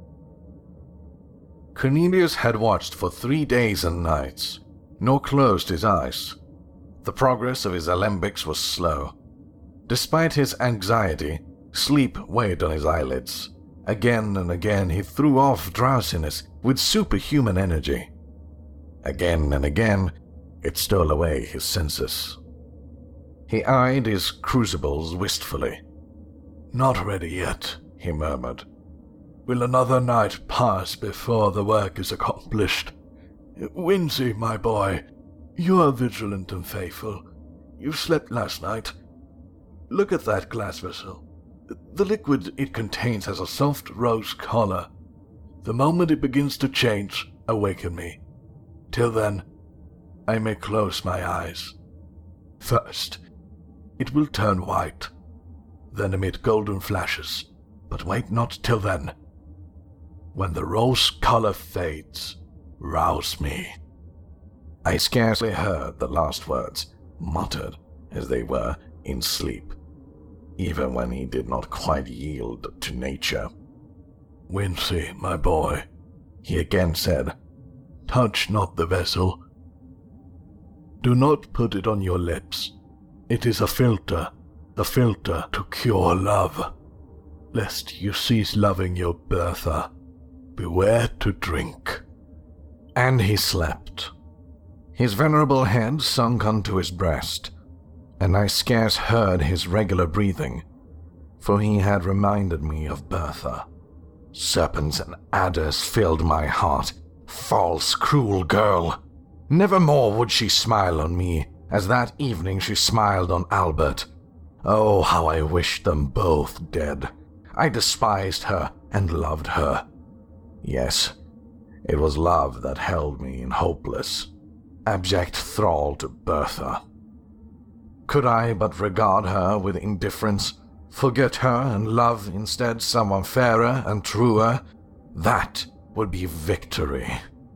Cornelius had watched for 3 days and nights, nor closed his eyes. The progress of his alembics was slow. Despite his anxiety, sleep weighed on his eyelids. Again and again he threw off drowsiness with superhuman energy. Again and again it stole away his senses. He eyed his crucibles wistfully. "Not ready yet," he murmured. "Will another night pass before the work is accomplished? Wincy, my boy, you are vigilant and faithful. You slept last night. Look at that glass vessel. The liquid it contains has a soft rose color. The moment it begins to change, awaken me. Till then, I may close my eyes. First, it will turn white, then emit golden flashes, but wait not till then. When the rose color fades, rouse me." I scarcely heard the last words, muttered as they were in sleep, even when he did not quite yield to nature. "Wincy, my boy," he again said, "touch not the vessel. Do not put it on your lips. It is a filter, the filter to cure love. Lest you cease loving your Bertha, beware to drink." And he slept. His venerable head sunk unto his breast, and I scarce heard his regular breathing, for he had reminded me of Bertha. Serpents and adders filled my heart. False, cruel girl! Never more would she smile on me, as that evening she smiled on Albert. Oh, how I wished them both dead. I despised her and loved her. Yes, it was love that held me in hopeless, abject thrall to Bertha. Could I but regard her with indifference, forget her and love instead someone fairer and truer, that would be victory.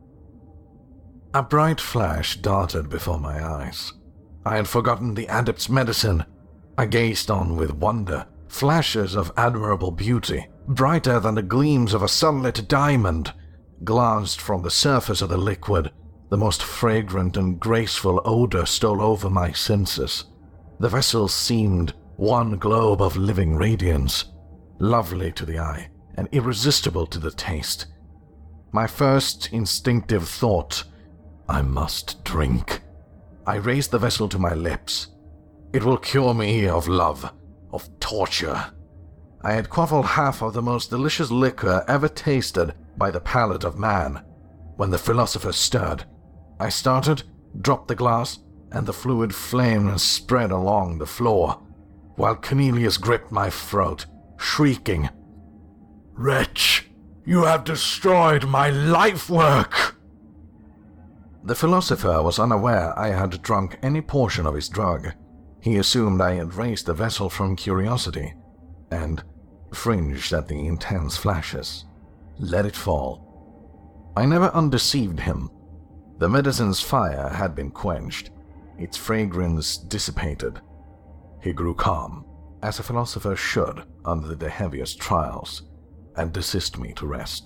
A bright flash darted before my eyes. I had forgotten the adept's medicine. I gazed on with wonder. Flashes of admirable beauty, brighter than the gleams of a sunlit diamond, glanced from the surface of the liquid. The most fragrant and graceful odor stole over my senses. The vessel seemed one globe of living radiance, lovely to the eye and irresistible to the taste. My first instinctive thought, I must drink. I raised the vessel to my lips. It will cure me of love, of torture. I had quaffed half of the most delicious liquor ever tasted by the palate of man, when the philosopher stirred. I started, dropped the glass, and the fluid flamed and spread along the floor, while Cornelius gripped my throat, shrieking, "Wretch, you have destroyed my life work!" The philosopher was unaware I had drunk any portion of his drug. He assumed I had raised the vessel from curiosity, and fringed at the intense flashes. Let it fall. I never undeceived him. The medicine's fire had been quenched, its fragrance dissipated. He grew calm, as a philosopher should under the heaviest trials, and desisted me to rest.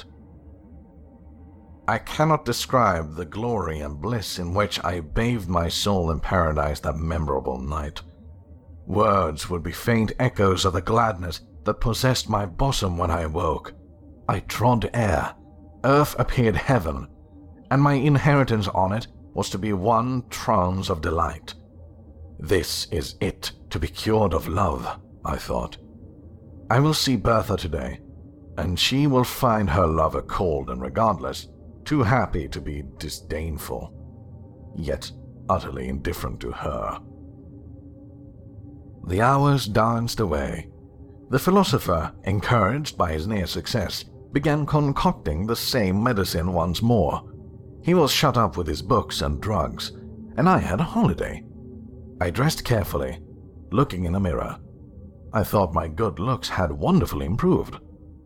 I cannot describe the glory and bliss in which I bathed my soul in paradise that memorable night. Words would be faint echoes of the gladness that possessed my bosom when I awoke. I trod air. Earth appeared heaven, and my inheritance on it was to be one trance of delight. This is it, to be cured of love, I thought. I will see Bertha today, and she will find her lover cold and regardless, too happy to be disdainful, yet utterly indifferent to her. The hours danced away. The philosopher, encouraged by his near success, began concocting the same medicine once more. He was shut up with his books and drugs, and I had a holiday. I dressed carefully, looking in a mirror. I thought my good looks had wonderfully improved.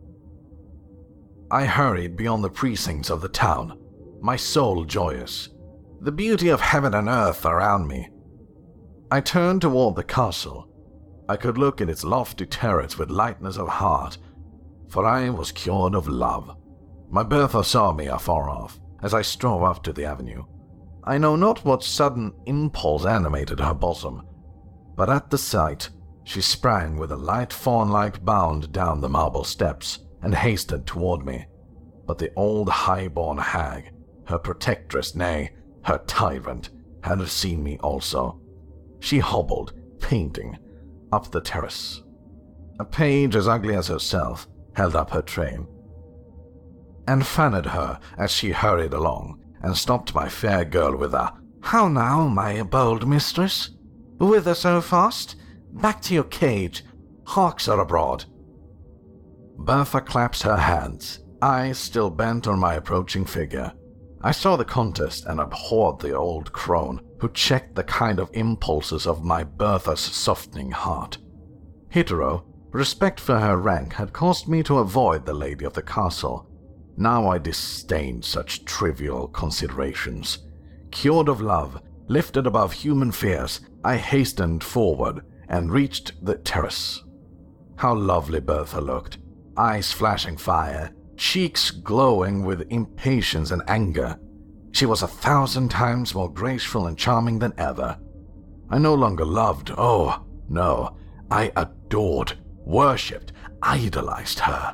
I hurried beyond the precincts of the town, my soul joyous, the beauty of heaven and earth around me. I turned toward the castle. I could look at its lofty turrets with lightness of heart, for I was cured of love. My Bertha saw me afar off as I strove up to the avenue. I know not what sudden impulse animated her bosom, but at the sight she sprang with a light fawn-like bound down the marble steps and hasted toward me. But the old high-born hag, her protectress, nay, her tyrant, had seen me also. She hobbled, painting, up the terrace. A page as ugly as herself held up her train, and fanned her as she hurried along, and stopped my fair girl with a, "How now, my bold mistress? Whither so fast? Back to your cage. Hawks are abroad." Bertha clasped her hands, eyes still bent on my approaching figure. I saw the contest and abhorred the old crone who checked the kind of impulses of my Bertha's softening heart. Hitherto, respect for her rank had caused me to avoid the lady of the castle. Now I disdained such trivial considerations. Cured of love, lifted above human fears, I hastened forward and reached the terrace. How lovely Bertha looked, eyes flashing fire, cheeks glowing with impatience and anger. She was 1,000 times more graceful and charming than ever. I no longer loved, oh, no, I adored, worshipped, idolized her.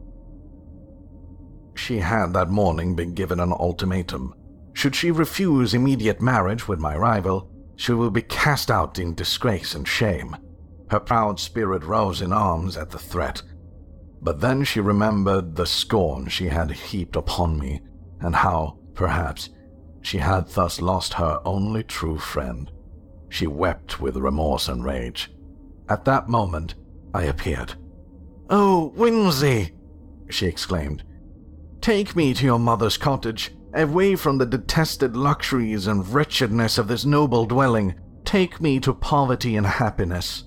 She had that morning been given an ultimatum. Should she refuse immediate marriage with my rival, she would be cast out in disgrace and shame. Her proud spirit rose in arms at the threat. But then she remembered the scorn she had heaped upon me, and how, perhaps, she had thus lost her only true friend. She wept with remorse and rage. At that moment, I appeared. "Oh, Whimsy!" she exclaimed. "Take me to your mother's cottage, away from the detested luxuries and wretchedness of this noble dwelling. Take me to poverty and happiness."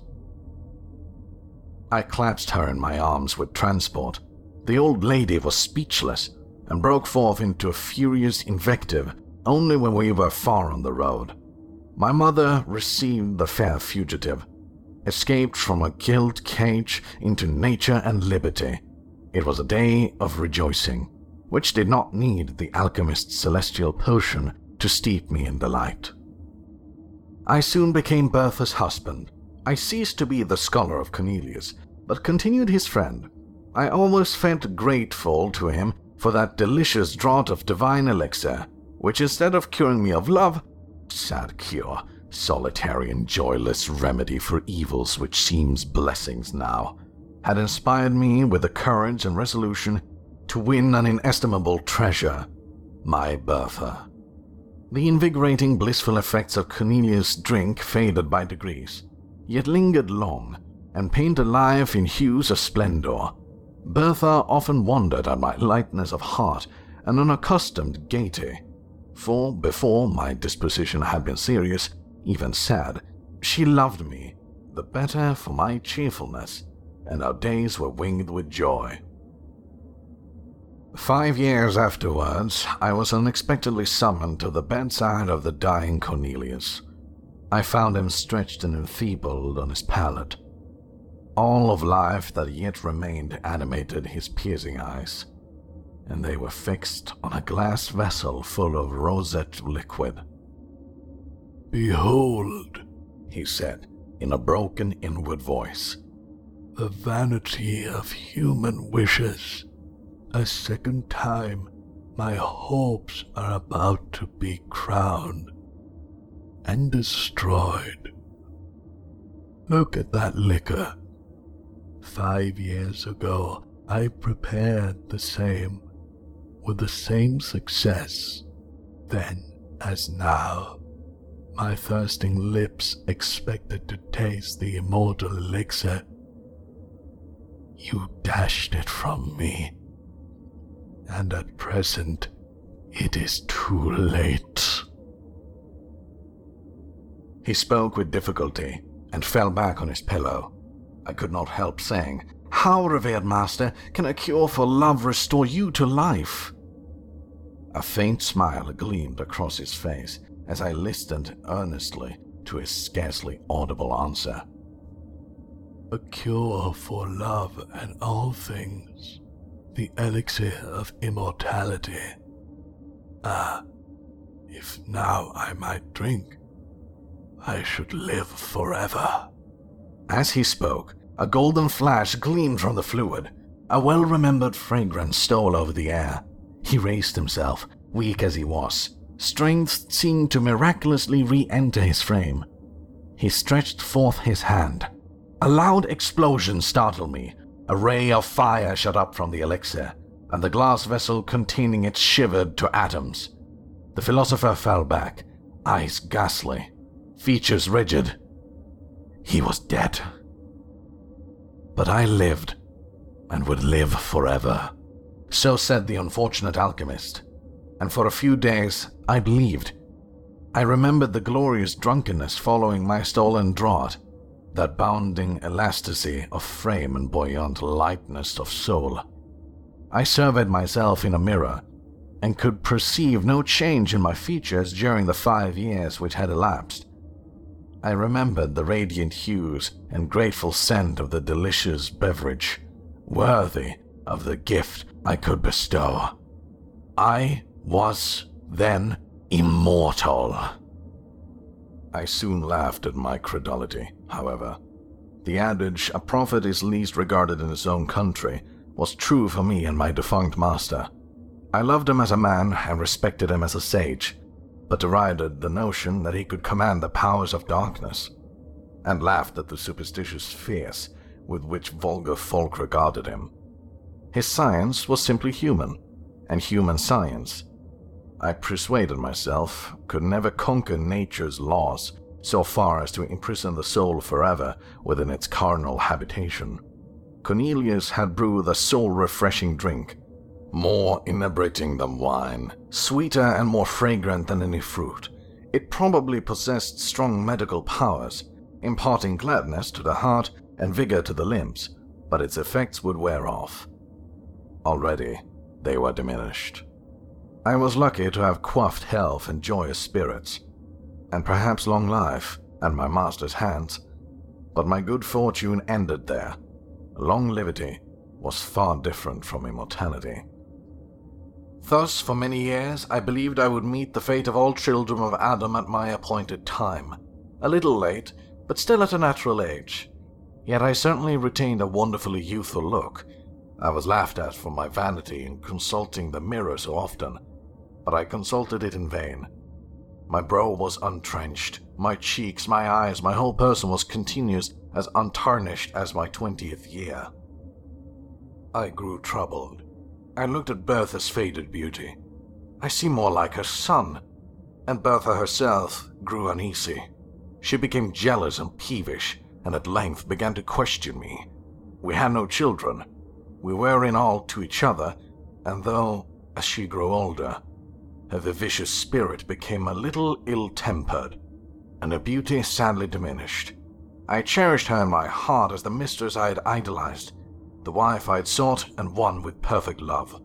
I clasped her in my arms with transport. The old lady was speechless, and broke forth into a furious invective only when we were far on the road. My mother received the fair fugitive, escaped from a gilt cage into nature and liberty. It was a day of rejoicing, which did not need the alchemist's celestial potion to steep me in delight. I soon became Bertha's husband. I ceased to be the scholar of Cornelius, but continued his friend. I almost felt grateful to him for that delicious draught of divine elixir, which instead of curing me of love, sad cure, solitary and joyless remedy for evils which seems blessings now, had inspired me with the courage and resolution to win an inestimable treasure, my Bertha. The invigorating, blissful effects of Cornelius' drink faded by degrees, yet lingered long, and painted life in hues of splendor. Bertha often wondered at my lightness of heart and unaccustomed gaiety, for before my disposition had been serious, even sad, she loved me the better for my cheerfulness, and our days were winged with joy. 5 years afterwards, I was unexpectedly summoned to the bedside of the dying Cornelius. I found him stretched and enfeebled on his pallet. All of life that yet remained animated his piercing eyes, and they were fixed on a glass vessel full of roseate liquid. "Behold," he said, in a broken inward voice. The vanity of human wishes. A second time, my hopes are about to be crowned and destroyed. Look at that liquor. 5 years ago, I prepared the same, with the same success, then as now. My thirsting lips expected to taste the immortal elixir. You dashed it from me, and at present it is too late. He spoke with difficulty and fell back on his pillow. I could not help saying, "How, revered master, can a cure for love restore you to life?" A faint smile gleamed across his face as I listened earnestly to his scarcely audible answer. A cure for love and all things, the elixir of immortality. Ah, if now I might drink, I should live forever. As he spoke, a golden flash gleamed from the fluid. A well-remembered fragrance stole over the air. He raised himself, weak as he was. Strength seemed to miraculously re-enter his frame. He stretched forth his hand. A loud explosion startled me. A ray of fire shot up from the elixir, and the glass vessel containing it shivered to atoms. The philosopher fell back, eyes ghastly, features rigid. He was dead. But I lived, and would live forever. So said the unfortunate alchemist, and for a few days I believed. I remembered the glorious drunkenness following my stolen draught, that bounding elasticity of frame and buoyant lightness of soul. I surveyed myself in a mirror, and could perceive no change in my features during the 5 years which had elapsed. I remembered the radiant hues and grateful scent of the delicious beverage, worthy of the gift I could bestow. I was then immortal. I soon laughed at my credulity, however. The adage, "a prophet is least regarded in his own country," was true for me and my defunct master. I loved him as a man and respected him as a sage, but derided the notion that he could command the powers of darkness, and laughed at the superstitious fears with which vulgar folk regarded him. His science was simply human, and human science, I persuaded myself, could never conquer nature's laws so far as to imprison the soul forever within its carnal habitation. Cornelius had brewed a soul-refreshing drink, more inebriating than wine, sweeter and more fragrant than any fruit. It probably possessed strong medical powers, imparting gladness to the heart and vigor to the limbs, but its effects would wear off. Already, they were diminished. I was lucky to have quaffed health and joyous spirits, and perhaps long life at my master's hands, but my good fortune ended there. Longevity was far different from immortality. Thus, for many years, I believed I would meet the fate of all children of Adam at my appointed time. A little late, but still at a natural age. Yet I certainly retained a wonderfully youthful look. I was laughed at for my vanity in consulting the mirror so often, but I consulted it in vain. My brow was untrenched, my cheeks, my eyes, my whole person was continuous, as untarnished as my 20th year. I grew troubled. I looked at Bertha's faded beauty. I seemed more like her son, and Bertha herself grew uneasy. She became jealous and peevish, and at length began to question me. We had no children. We were in all to each other, and though, as she grew older, her vivacious spirit became a little ill-tempered, and her beauty sadly diminished, I cherished her in my heart as the mistress I had idolized, the wife I had sought and won with perfect love.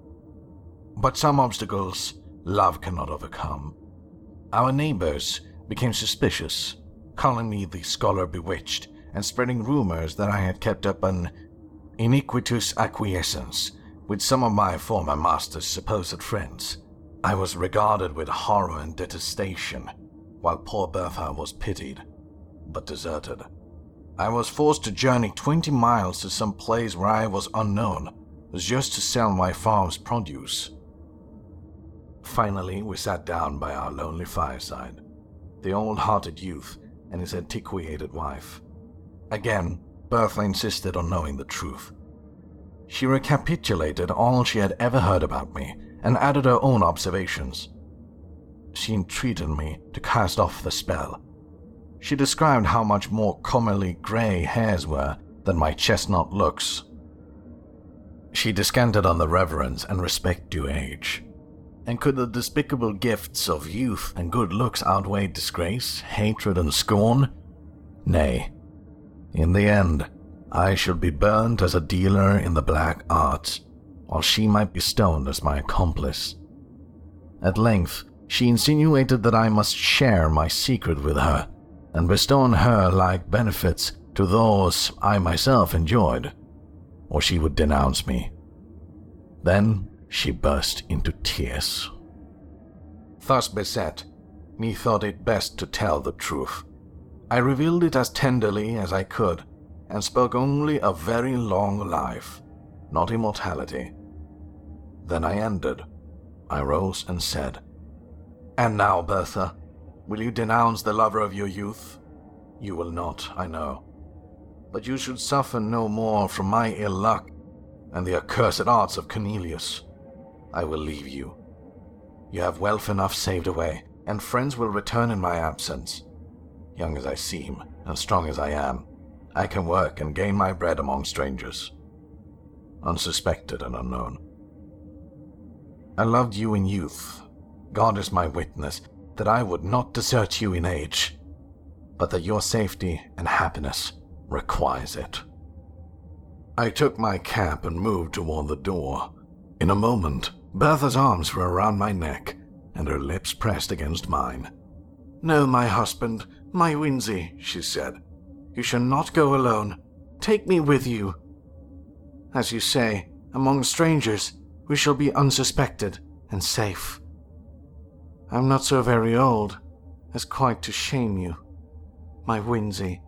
But some obstacles love cannot overcome. Our neighbors became suspicious, calling me the scholar bewitched, and spreading rumors that I had kept up an iniquitous acquiescence with some of my former master's supposed friends. I was regarded with horror and detestation, while poor Bertha was pitied. but deserted. I was forced to journey 20 miles to some place where I was unknown, just to sell my farm's produce. Finally, we sat down by our lonely fireside, the old-hearted youth and his antiquated wife. Again, Bertha insisted on knowing the truth. She recapitulated all she had ever heard about me and added her own observations. She entreated me to cast off the spell. She described how much more commonly grey hairs were than my chestnut looks. She descanted on the reverence and respect due age. And could the despicable gifts of youth and good looks outweigh disgrace, hatred, and scorn? Nay. In the end, I should be burnt as a dealer in the black arts, while she might be stoned as my accomplice. At length, she insinuated that I must share my secret with her, and bestow on her like benefits to those I myself enjoyed, or she would denounce me. Then she burst into tears. Thus beset, methought it best to tell the truth. I revealed it as tenderly as I could, and spoke only a very long life, not immortality. Then I ended. I rose and said, "And now, Bertha, will you denounce the lover of your youth? You will not, I know. But you should suffer no more from my ill luck and the accursed arts of Cornelius. I will leave you. You have wealth enough saved away, and friends will return in my absence. Young as I seem, and strong as I am, I can work and gain my bread among strangers, unsuspected and unknown. I loved you in youth. God is my witness that I would not desert you in age, but that your safety and happiness requires it." I took my cap and moved toward the door. In a moment, Bertha's arms were around my neck, and her lips pressed against mine. "No, my husband, my Winzy," she said. "You shall not go alone. Take me with you. As you say, among strangers, we shall be unsuspected and safe. I'm not so very old as quite to shame you, my Winzy.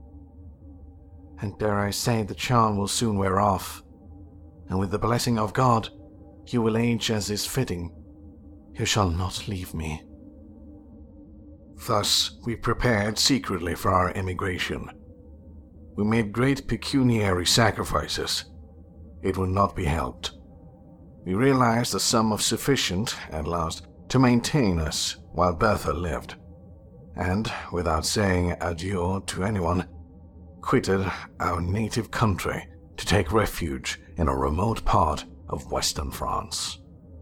And dare I say the charm will soon wear off, and with the blessing of God, you will age as is fitting. You shall not leave me." Thus we prepared secretly for our emigration. We made great pecuniary sacrifices. It would not be helped. We realized a sum of sufficient, at last, to maintain us while Bertha lived, and, without saying adieu to anyone, quitted our native country to take refuge in a remote part of western France.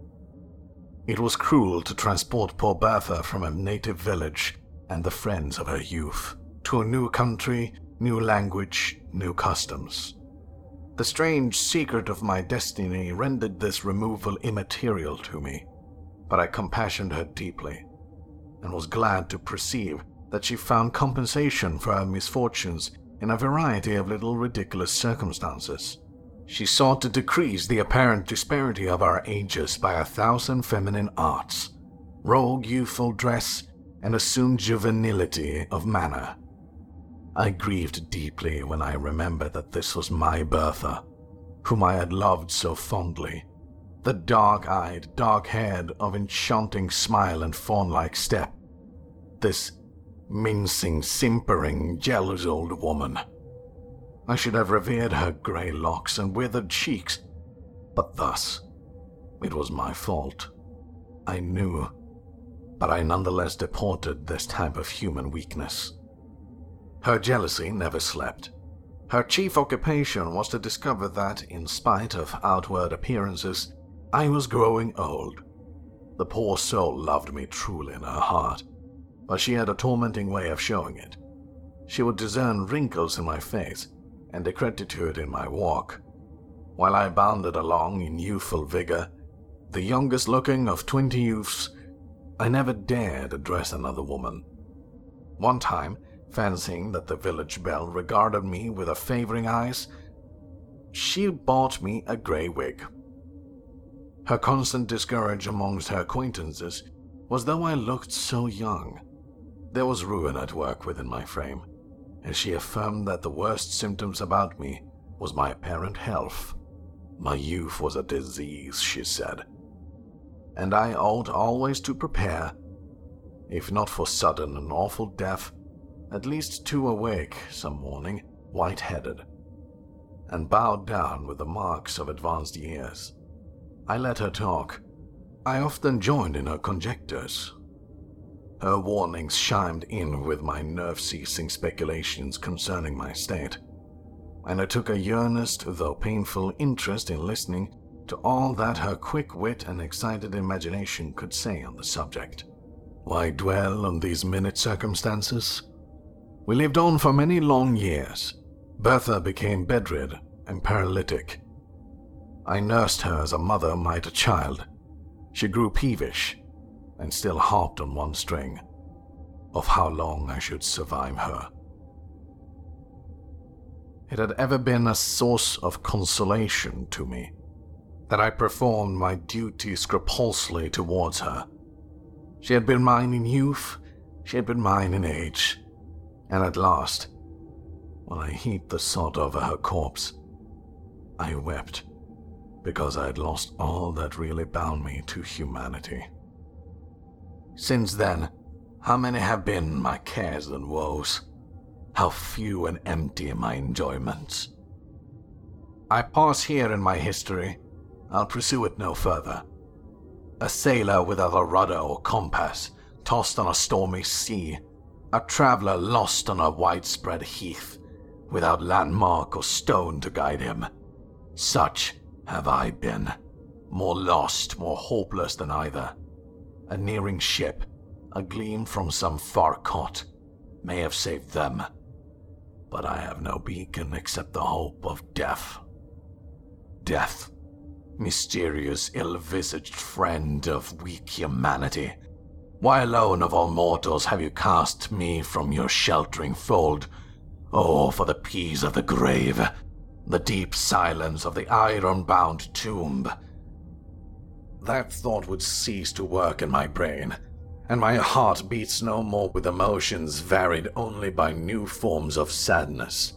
It was cruel to transport poor Bertha from a native village and the friends of her youth to a new country, new language, new customs. The strange secret of my destiny rendered this removal immaterial to me, but I compassionated her deeply, and was glad to perceive that she found compensation for her misfortunes in a variety of little ridiculous circumstances. She sought to decrease the apparent disparity of our ages by 1,000 feminine arts, rogue youthful dress, and assumed juvenility of manner. I grieved deeply when I remembered that this was my Bertha, whom I had loved so fondly, the dark-eyed, dark-haired, of enchanting smile and fawn-like step, this mincing, simpering, jealous old woman. I should have revered her grey locks and withered cheeks, but thus, it was my fault. I knew, but I nonetheless deported this type of human weakness. Her jealousy never slept. Her chief occupation was to discover that, in spite of outward appearances, I was growing old. The poor soul loved me truly in her heart, but she had a tormenting way of showing it. She would discern wrinkles in my face and decrepitude in my walk. While I bounded along in youthful vigor, the youngest looking of 20 youths, I never dared address another woman. One time, fancying that the village belle regarded me with a favoring eyes, she bought me a grey wig. Her constant discourage amongst her acquaintances was though I looked so young. There was ruin at work within my frame, as she affirmed that the worst symptoms about me was my apparent health. My youth was a disease, she said, and I ought always to prepare, if not for sudden and awful death, at least to awake some morning white-headed, and bowed down with the marks of advanced years. I let her talk. I often joined in her conjectures. Her warnings chimed in with my nerve-seizing speculations concerning my state, and I took a earnest, though painful, interest in listening to all that her quick wit and excited imagination could say on the subject. Why dwell on these minute circumstances? We lived on for many long years. Bertha became bedridden and paralytic. I nursed her as a mother might a child. She grew peevish and still harped on one string, of how long I should survive her. It had ever been a source of consolation to me that I performed my duty scrupulously towards her. She had been mine in youth, she had been mine in age, and at last, when I heaped the sod over her corpse, I wept because I had lost all that really bound me to humanity. Since then, how many have been my cares and woes? How few and empty my enjoyments. I pause here in my history. I'll pursue it no further. A sailor without a rudder or compass, tossed on a stormy sea, a traveler lost on a widespread heath, without landmark or stone to guide him. Such have I been, more lost, more hopeless than either. A nearing ship, a gleam from some far cot, may have saved them, but I have no beacon except the hope of death. Death, mysterious, ill-visaged friend of weak humanity, why alone of all mortals have you cast me from your sheltering fold? Oh, for the peace of the grave, the deep silence of the iron-bound tomb. That thought would cease to work in my brain, and my heart beats no more with emotions varied only by new forms of sadness.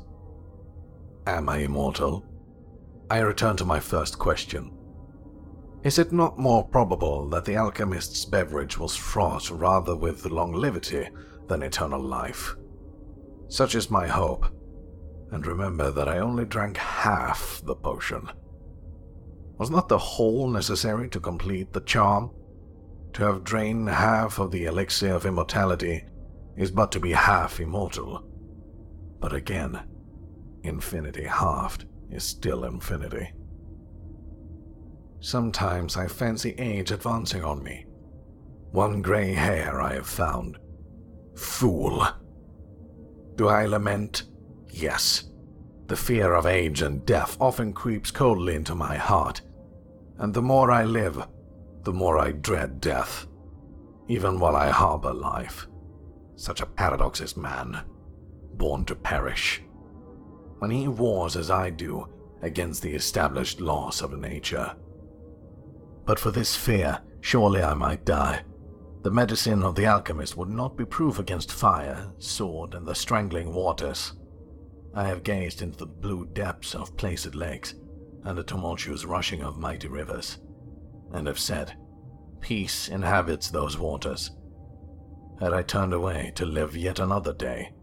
Am I immortal? I return to my first question. Is it not more probable that the alchemist's beverage was fraught rather with longevity than eternal life? Such is my hope, and remember that I only drank half the potion. Was not the whole necessary to complete the charm? To have drained half of the elixir of immortality is but to be half immortal. But again, infinity halved is still infinity. Sometimes I fancy age advancing on me. One grey hair I have found. Fool! Do I lament? Yes. The fear of age and death often creeps coldly into my heart, and the more I live, the more I dread death, even while I harbor life. Such a paradox is man, born to perish, when he wars as I do against the established laws of nature. But for this fear, surely I might die. The medicine of the alchemist would not be proof against fire, sword, and the strangling waters. I have gazed into the blue depths of placid lakes and the tumultuous rushing of mighty rivers, and have said, peace inhabits those waters. Had I turned away to live yet another day?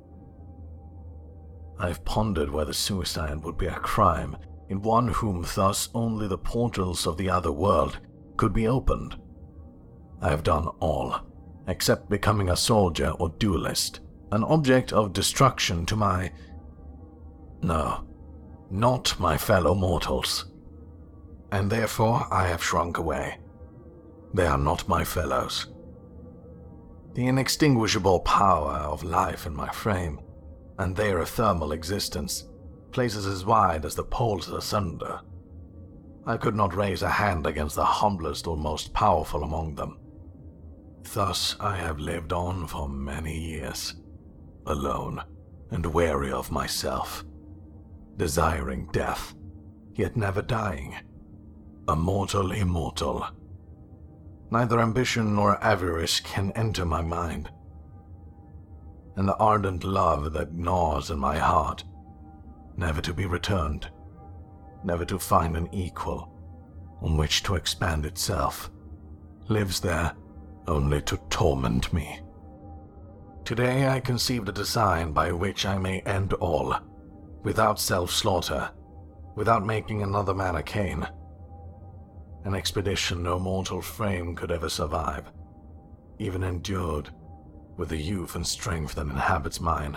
I have pondered whether suicide would be a crime in one whom thus only the portals of the other world could be opened. I have done all, except becoming a soldier or duelist, an object of destruction to my... No, not my fellow mortals. And therefore I have shrunk away. They are not my fellows. The inextinguishable power of life in my frame, and their thermal existence, places as wide as the poles asunder. I could not raise a hand against the humblest or most powerful among them. Thus I have lived on for many years, alone and weary of myself, desiring death, yet never dying, a mortal immortal. Neither ambition nor avarice can enter my mind. and the ardent love that gnaws in my heart, never to be returned, never to find an equal on which to expand itself, lives there only to torment me. Today I conceived a design by which I may end all, without self-slaughter, without making another man a Cain. An expedition no mortal frame could ever survive, even endured with the youth and strength that inhabits mine.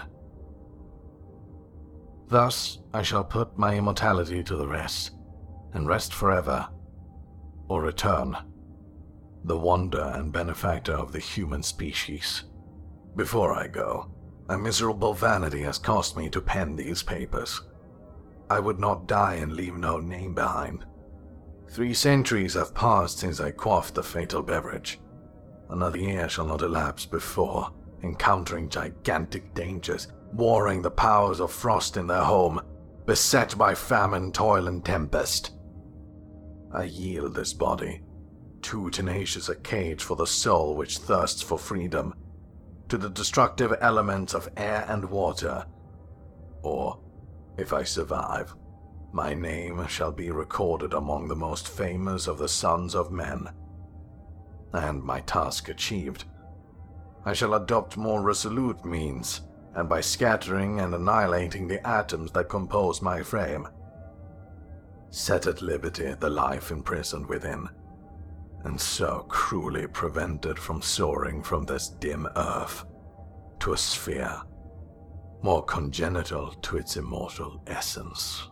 Thus I shall put my immortality to the rest, and rest forever, or return, the wonder and benefactor of the human species. Before I go, a miserable vanity has caused me to pen these papers. I would not die and leave no name behind. 3 centuries have passed since I quaffed the fatal beverage. Another year shall not elapse before, encountering gigantic dangers, warring the powers of frost in their home, beset by famine, toil, and tempest, I yield this body, too tenacious a cage for the soul which thirsts for freedom, to the destructive elements of air and water. Or, if I survive, my name shall be recorded among the most famous of the sons of men. And my task achieved, I shall adopt more resolute means, and by scattering and annihilating the atoms that compose my frame, set at liberty the life imprisoned within, and so cruelly prevented from soaring from this dim earth to a sphere more congenital to its immortal essence.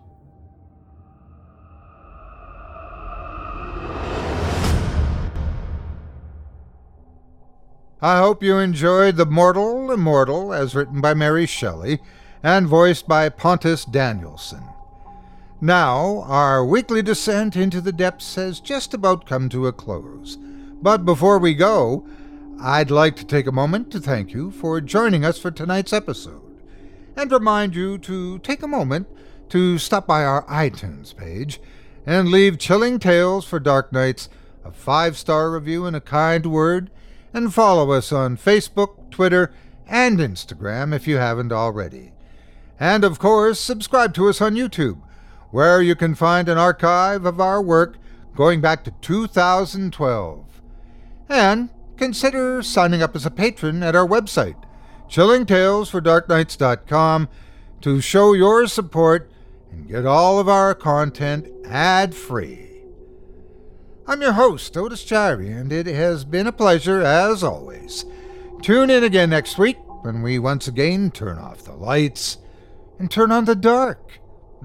I hope you enjoyed The Mortal Immortal, as written by Mary Shelley and voiced by Pontus Danielsson. Now, our weekly descent into the depths has just about come to a close. But before we go, I'd like to take a moment to thank you for joining us for tonight's episode, and remind you to take a moment to stop by our iTunes page and leave Chilling Tales for Dark Nights a 5-star review and a kind word, and follow us on Facebook, Twitter, and Instagram if you haven't already. And of course, subscribe to us on YouTube, where you can find an archive of our work going back to 2012. And consider signing up as a patron at our website, chillingtalesfordarknights.com, to show your support and get all of our content ad-free. I'm your host, Otis Chirey, and it has been a pleasure, as always. Tune in again next week when we once again turn off the lights and turn on the dark.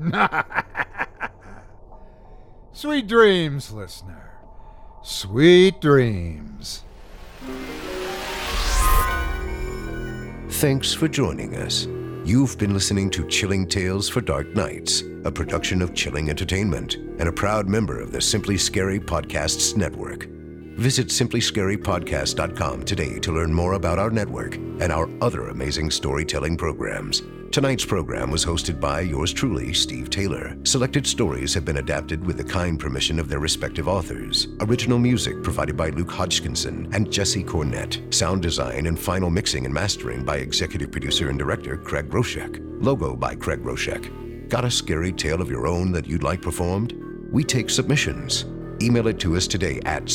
Sweet dreams, listener. Sweet dreams. Thanks for joining us. You've been listening to Chilling Tales for Dark Nights, a production of Chilling Entertainment and a proud member of the Simply Scary Podcasts Network. Visit simplyscarypodcast.com today to learn more about our network and our other amazing storytelling programs. Tonight's program was hosted by yours truly, Steve Taylor. Selected stories have been adapted with the kind permission of their respective authors. Original music provided by Luke Hodgkinson and Jesse Cornett. Sound design and final mixing and mastering by executive producer and director Craig Roshek. Logo by Craig Roshek. Got a scary tale of your own that you'd like performed? We take submissions. Email it to us today at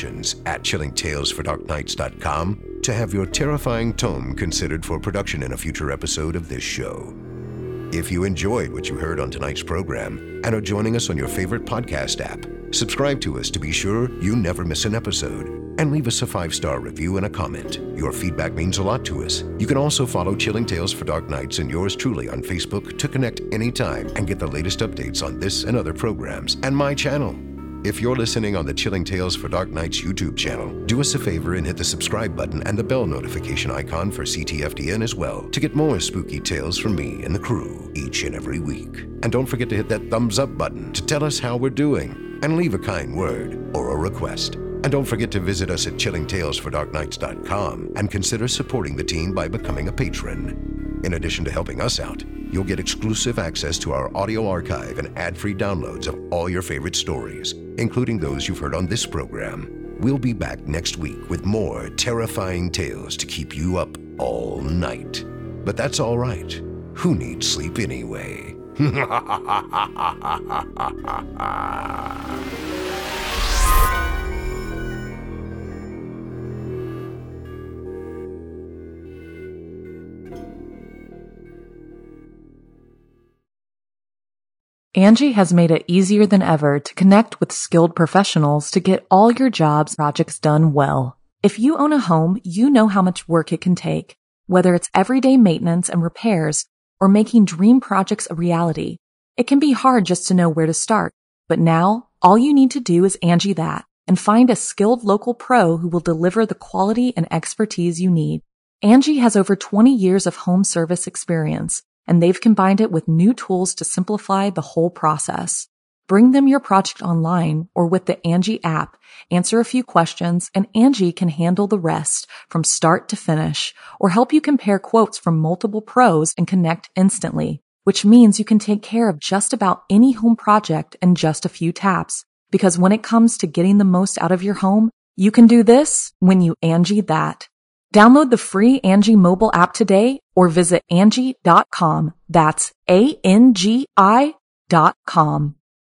submissions@chillingtalesfordarknights.com to have your terrifying tome considered for production in a future episode of this show. If you enjoyed what you heard on tonight's program and are joining us on your favorite podcast app, subscribe to us to be sure you never miss an episode, and leave us a 5-star review and a comment. Your feedback means a lot to us. You can also follow Chilling Tales for Dark Nights and yours truly on Facebook to connect anytime and get the latest updates on this and other programs and my channel. If you're listening on the Chilling Tales for Dark Nights YouTube channel, do us a favor and hit the subscribe button and the bell notification icon for CTFDN as well to get more spooky tales from me and the crew each and every week. And don't forget to hit that thumbs up button to tell us how we're doing and leave a kind word or a request. And don't forget to visit us at chillingtalesfordarknights.com and consider supporting the team by becoming a patron. In addition to helping us out, you'll get exclusive access to our audio archive and ad-free downloads of all your favorite stories, including those you've heard on this program. We'll be back next week with more terrifying tales to keep you up all night. But that's all right. Who needs sleep anyway? Angie has made it easier than ever to connect with skilled professionals to get all your jobs projects done well. If you own a home, you know how much work it can take, whether it's everyday maintenance and repairs or making dream projects a reality. It can be hard just to know where to start, but now all you need to do is Angie that and find a skilled local pro who will deliver the quality and expertise you need. Angie has over 20 years of home service experience, and they've combined it with new tools to simplify the whole process. Bring them your project online or with the Angie app, answer a few questions, and Angie can handle the rest from start to finish, or help you compare quotes from multiple pros and connect instantly, which means you can take care of just about any home project in just a few taps. Because when it comes to getting the most out of your home, you can do this when you Angie that. Download the free Angie mobile app today or visit Angie.com. That's ANGI.com.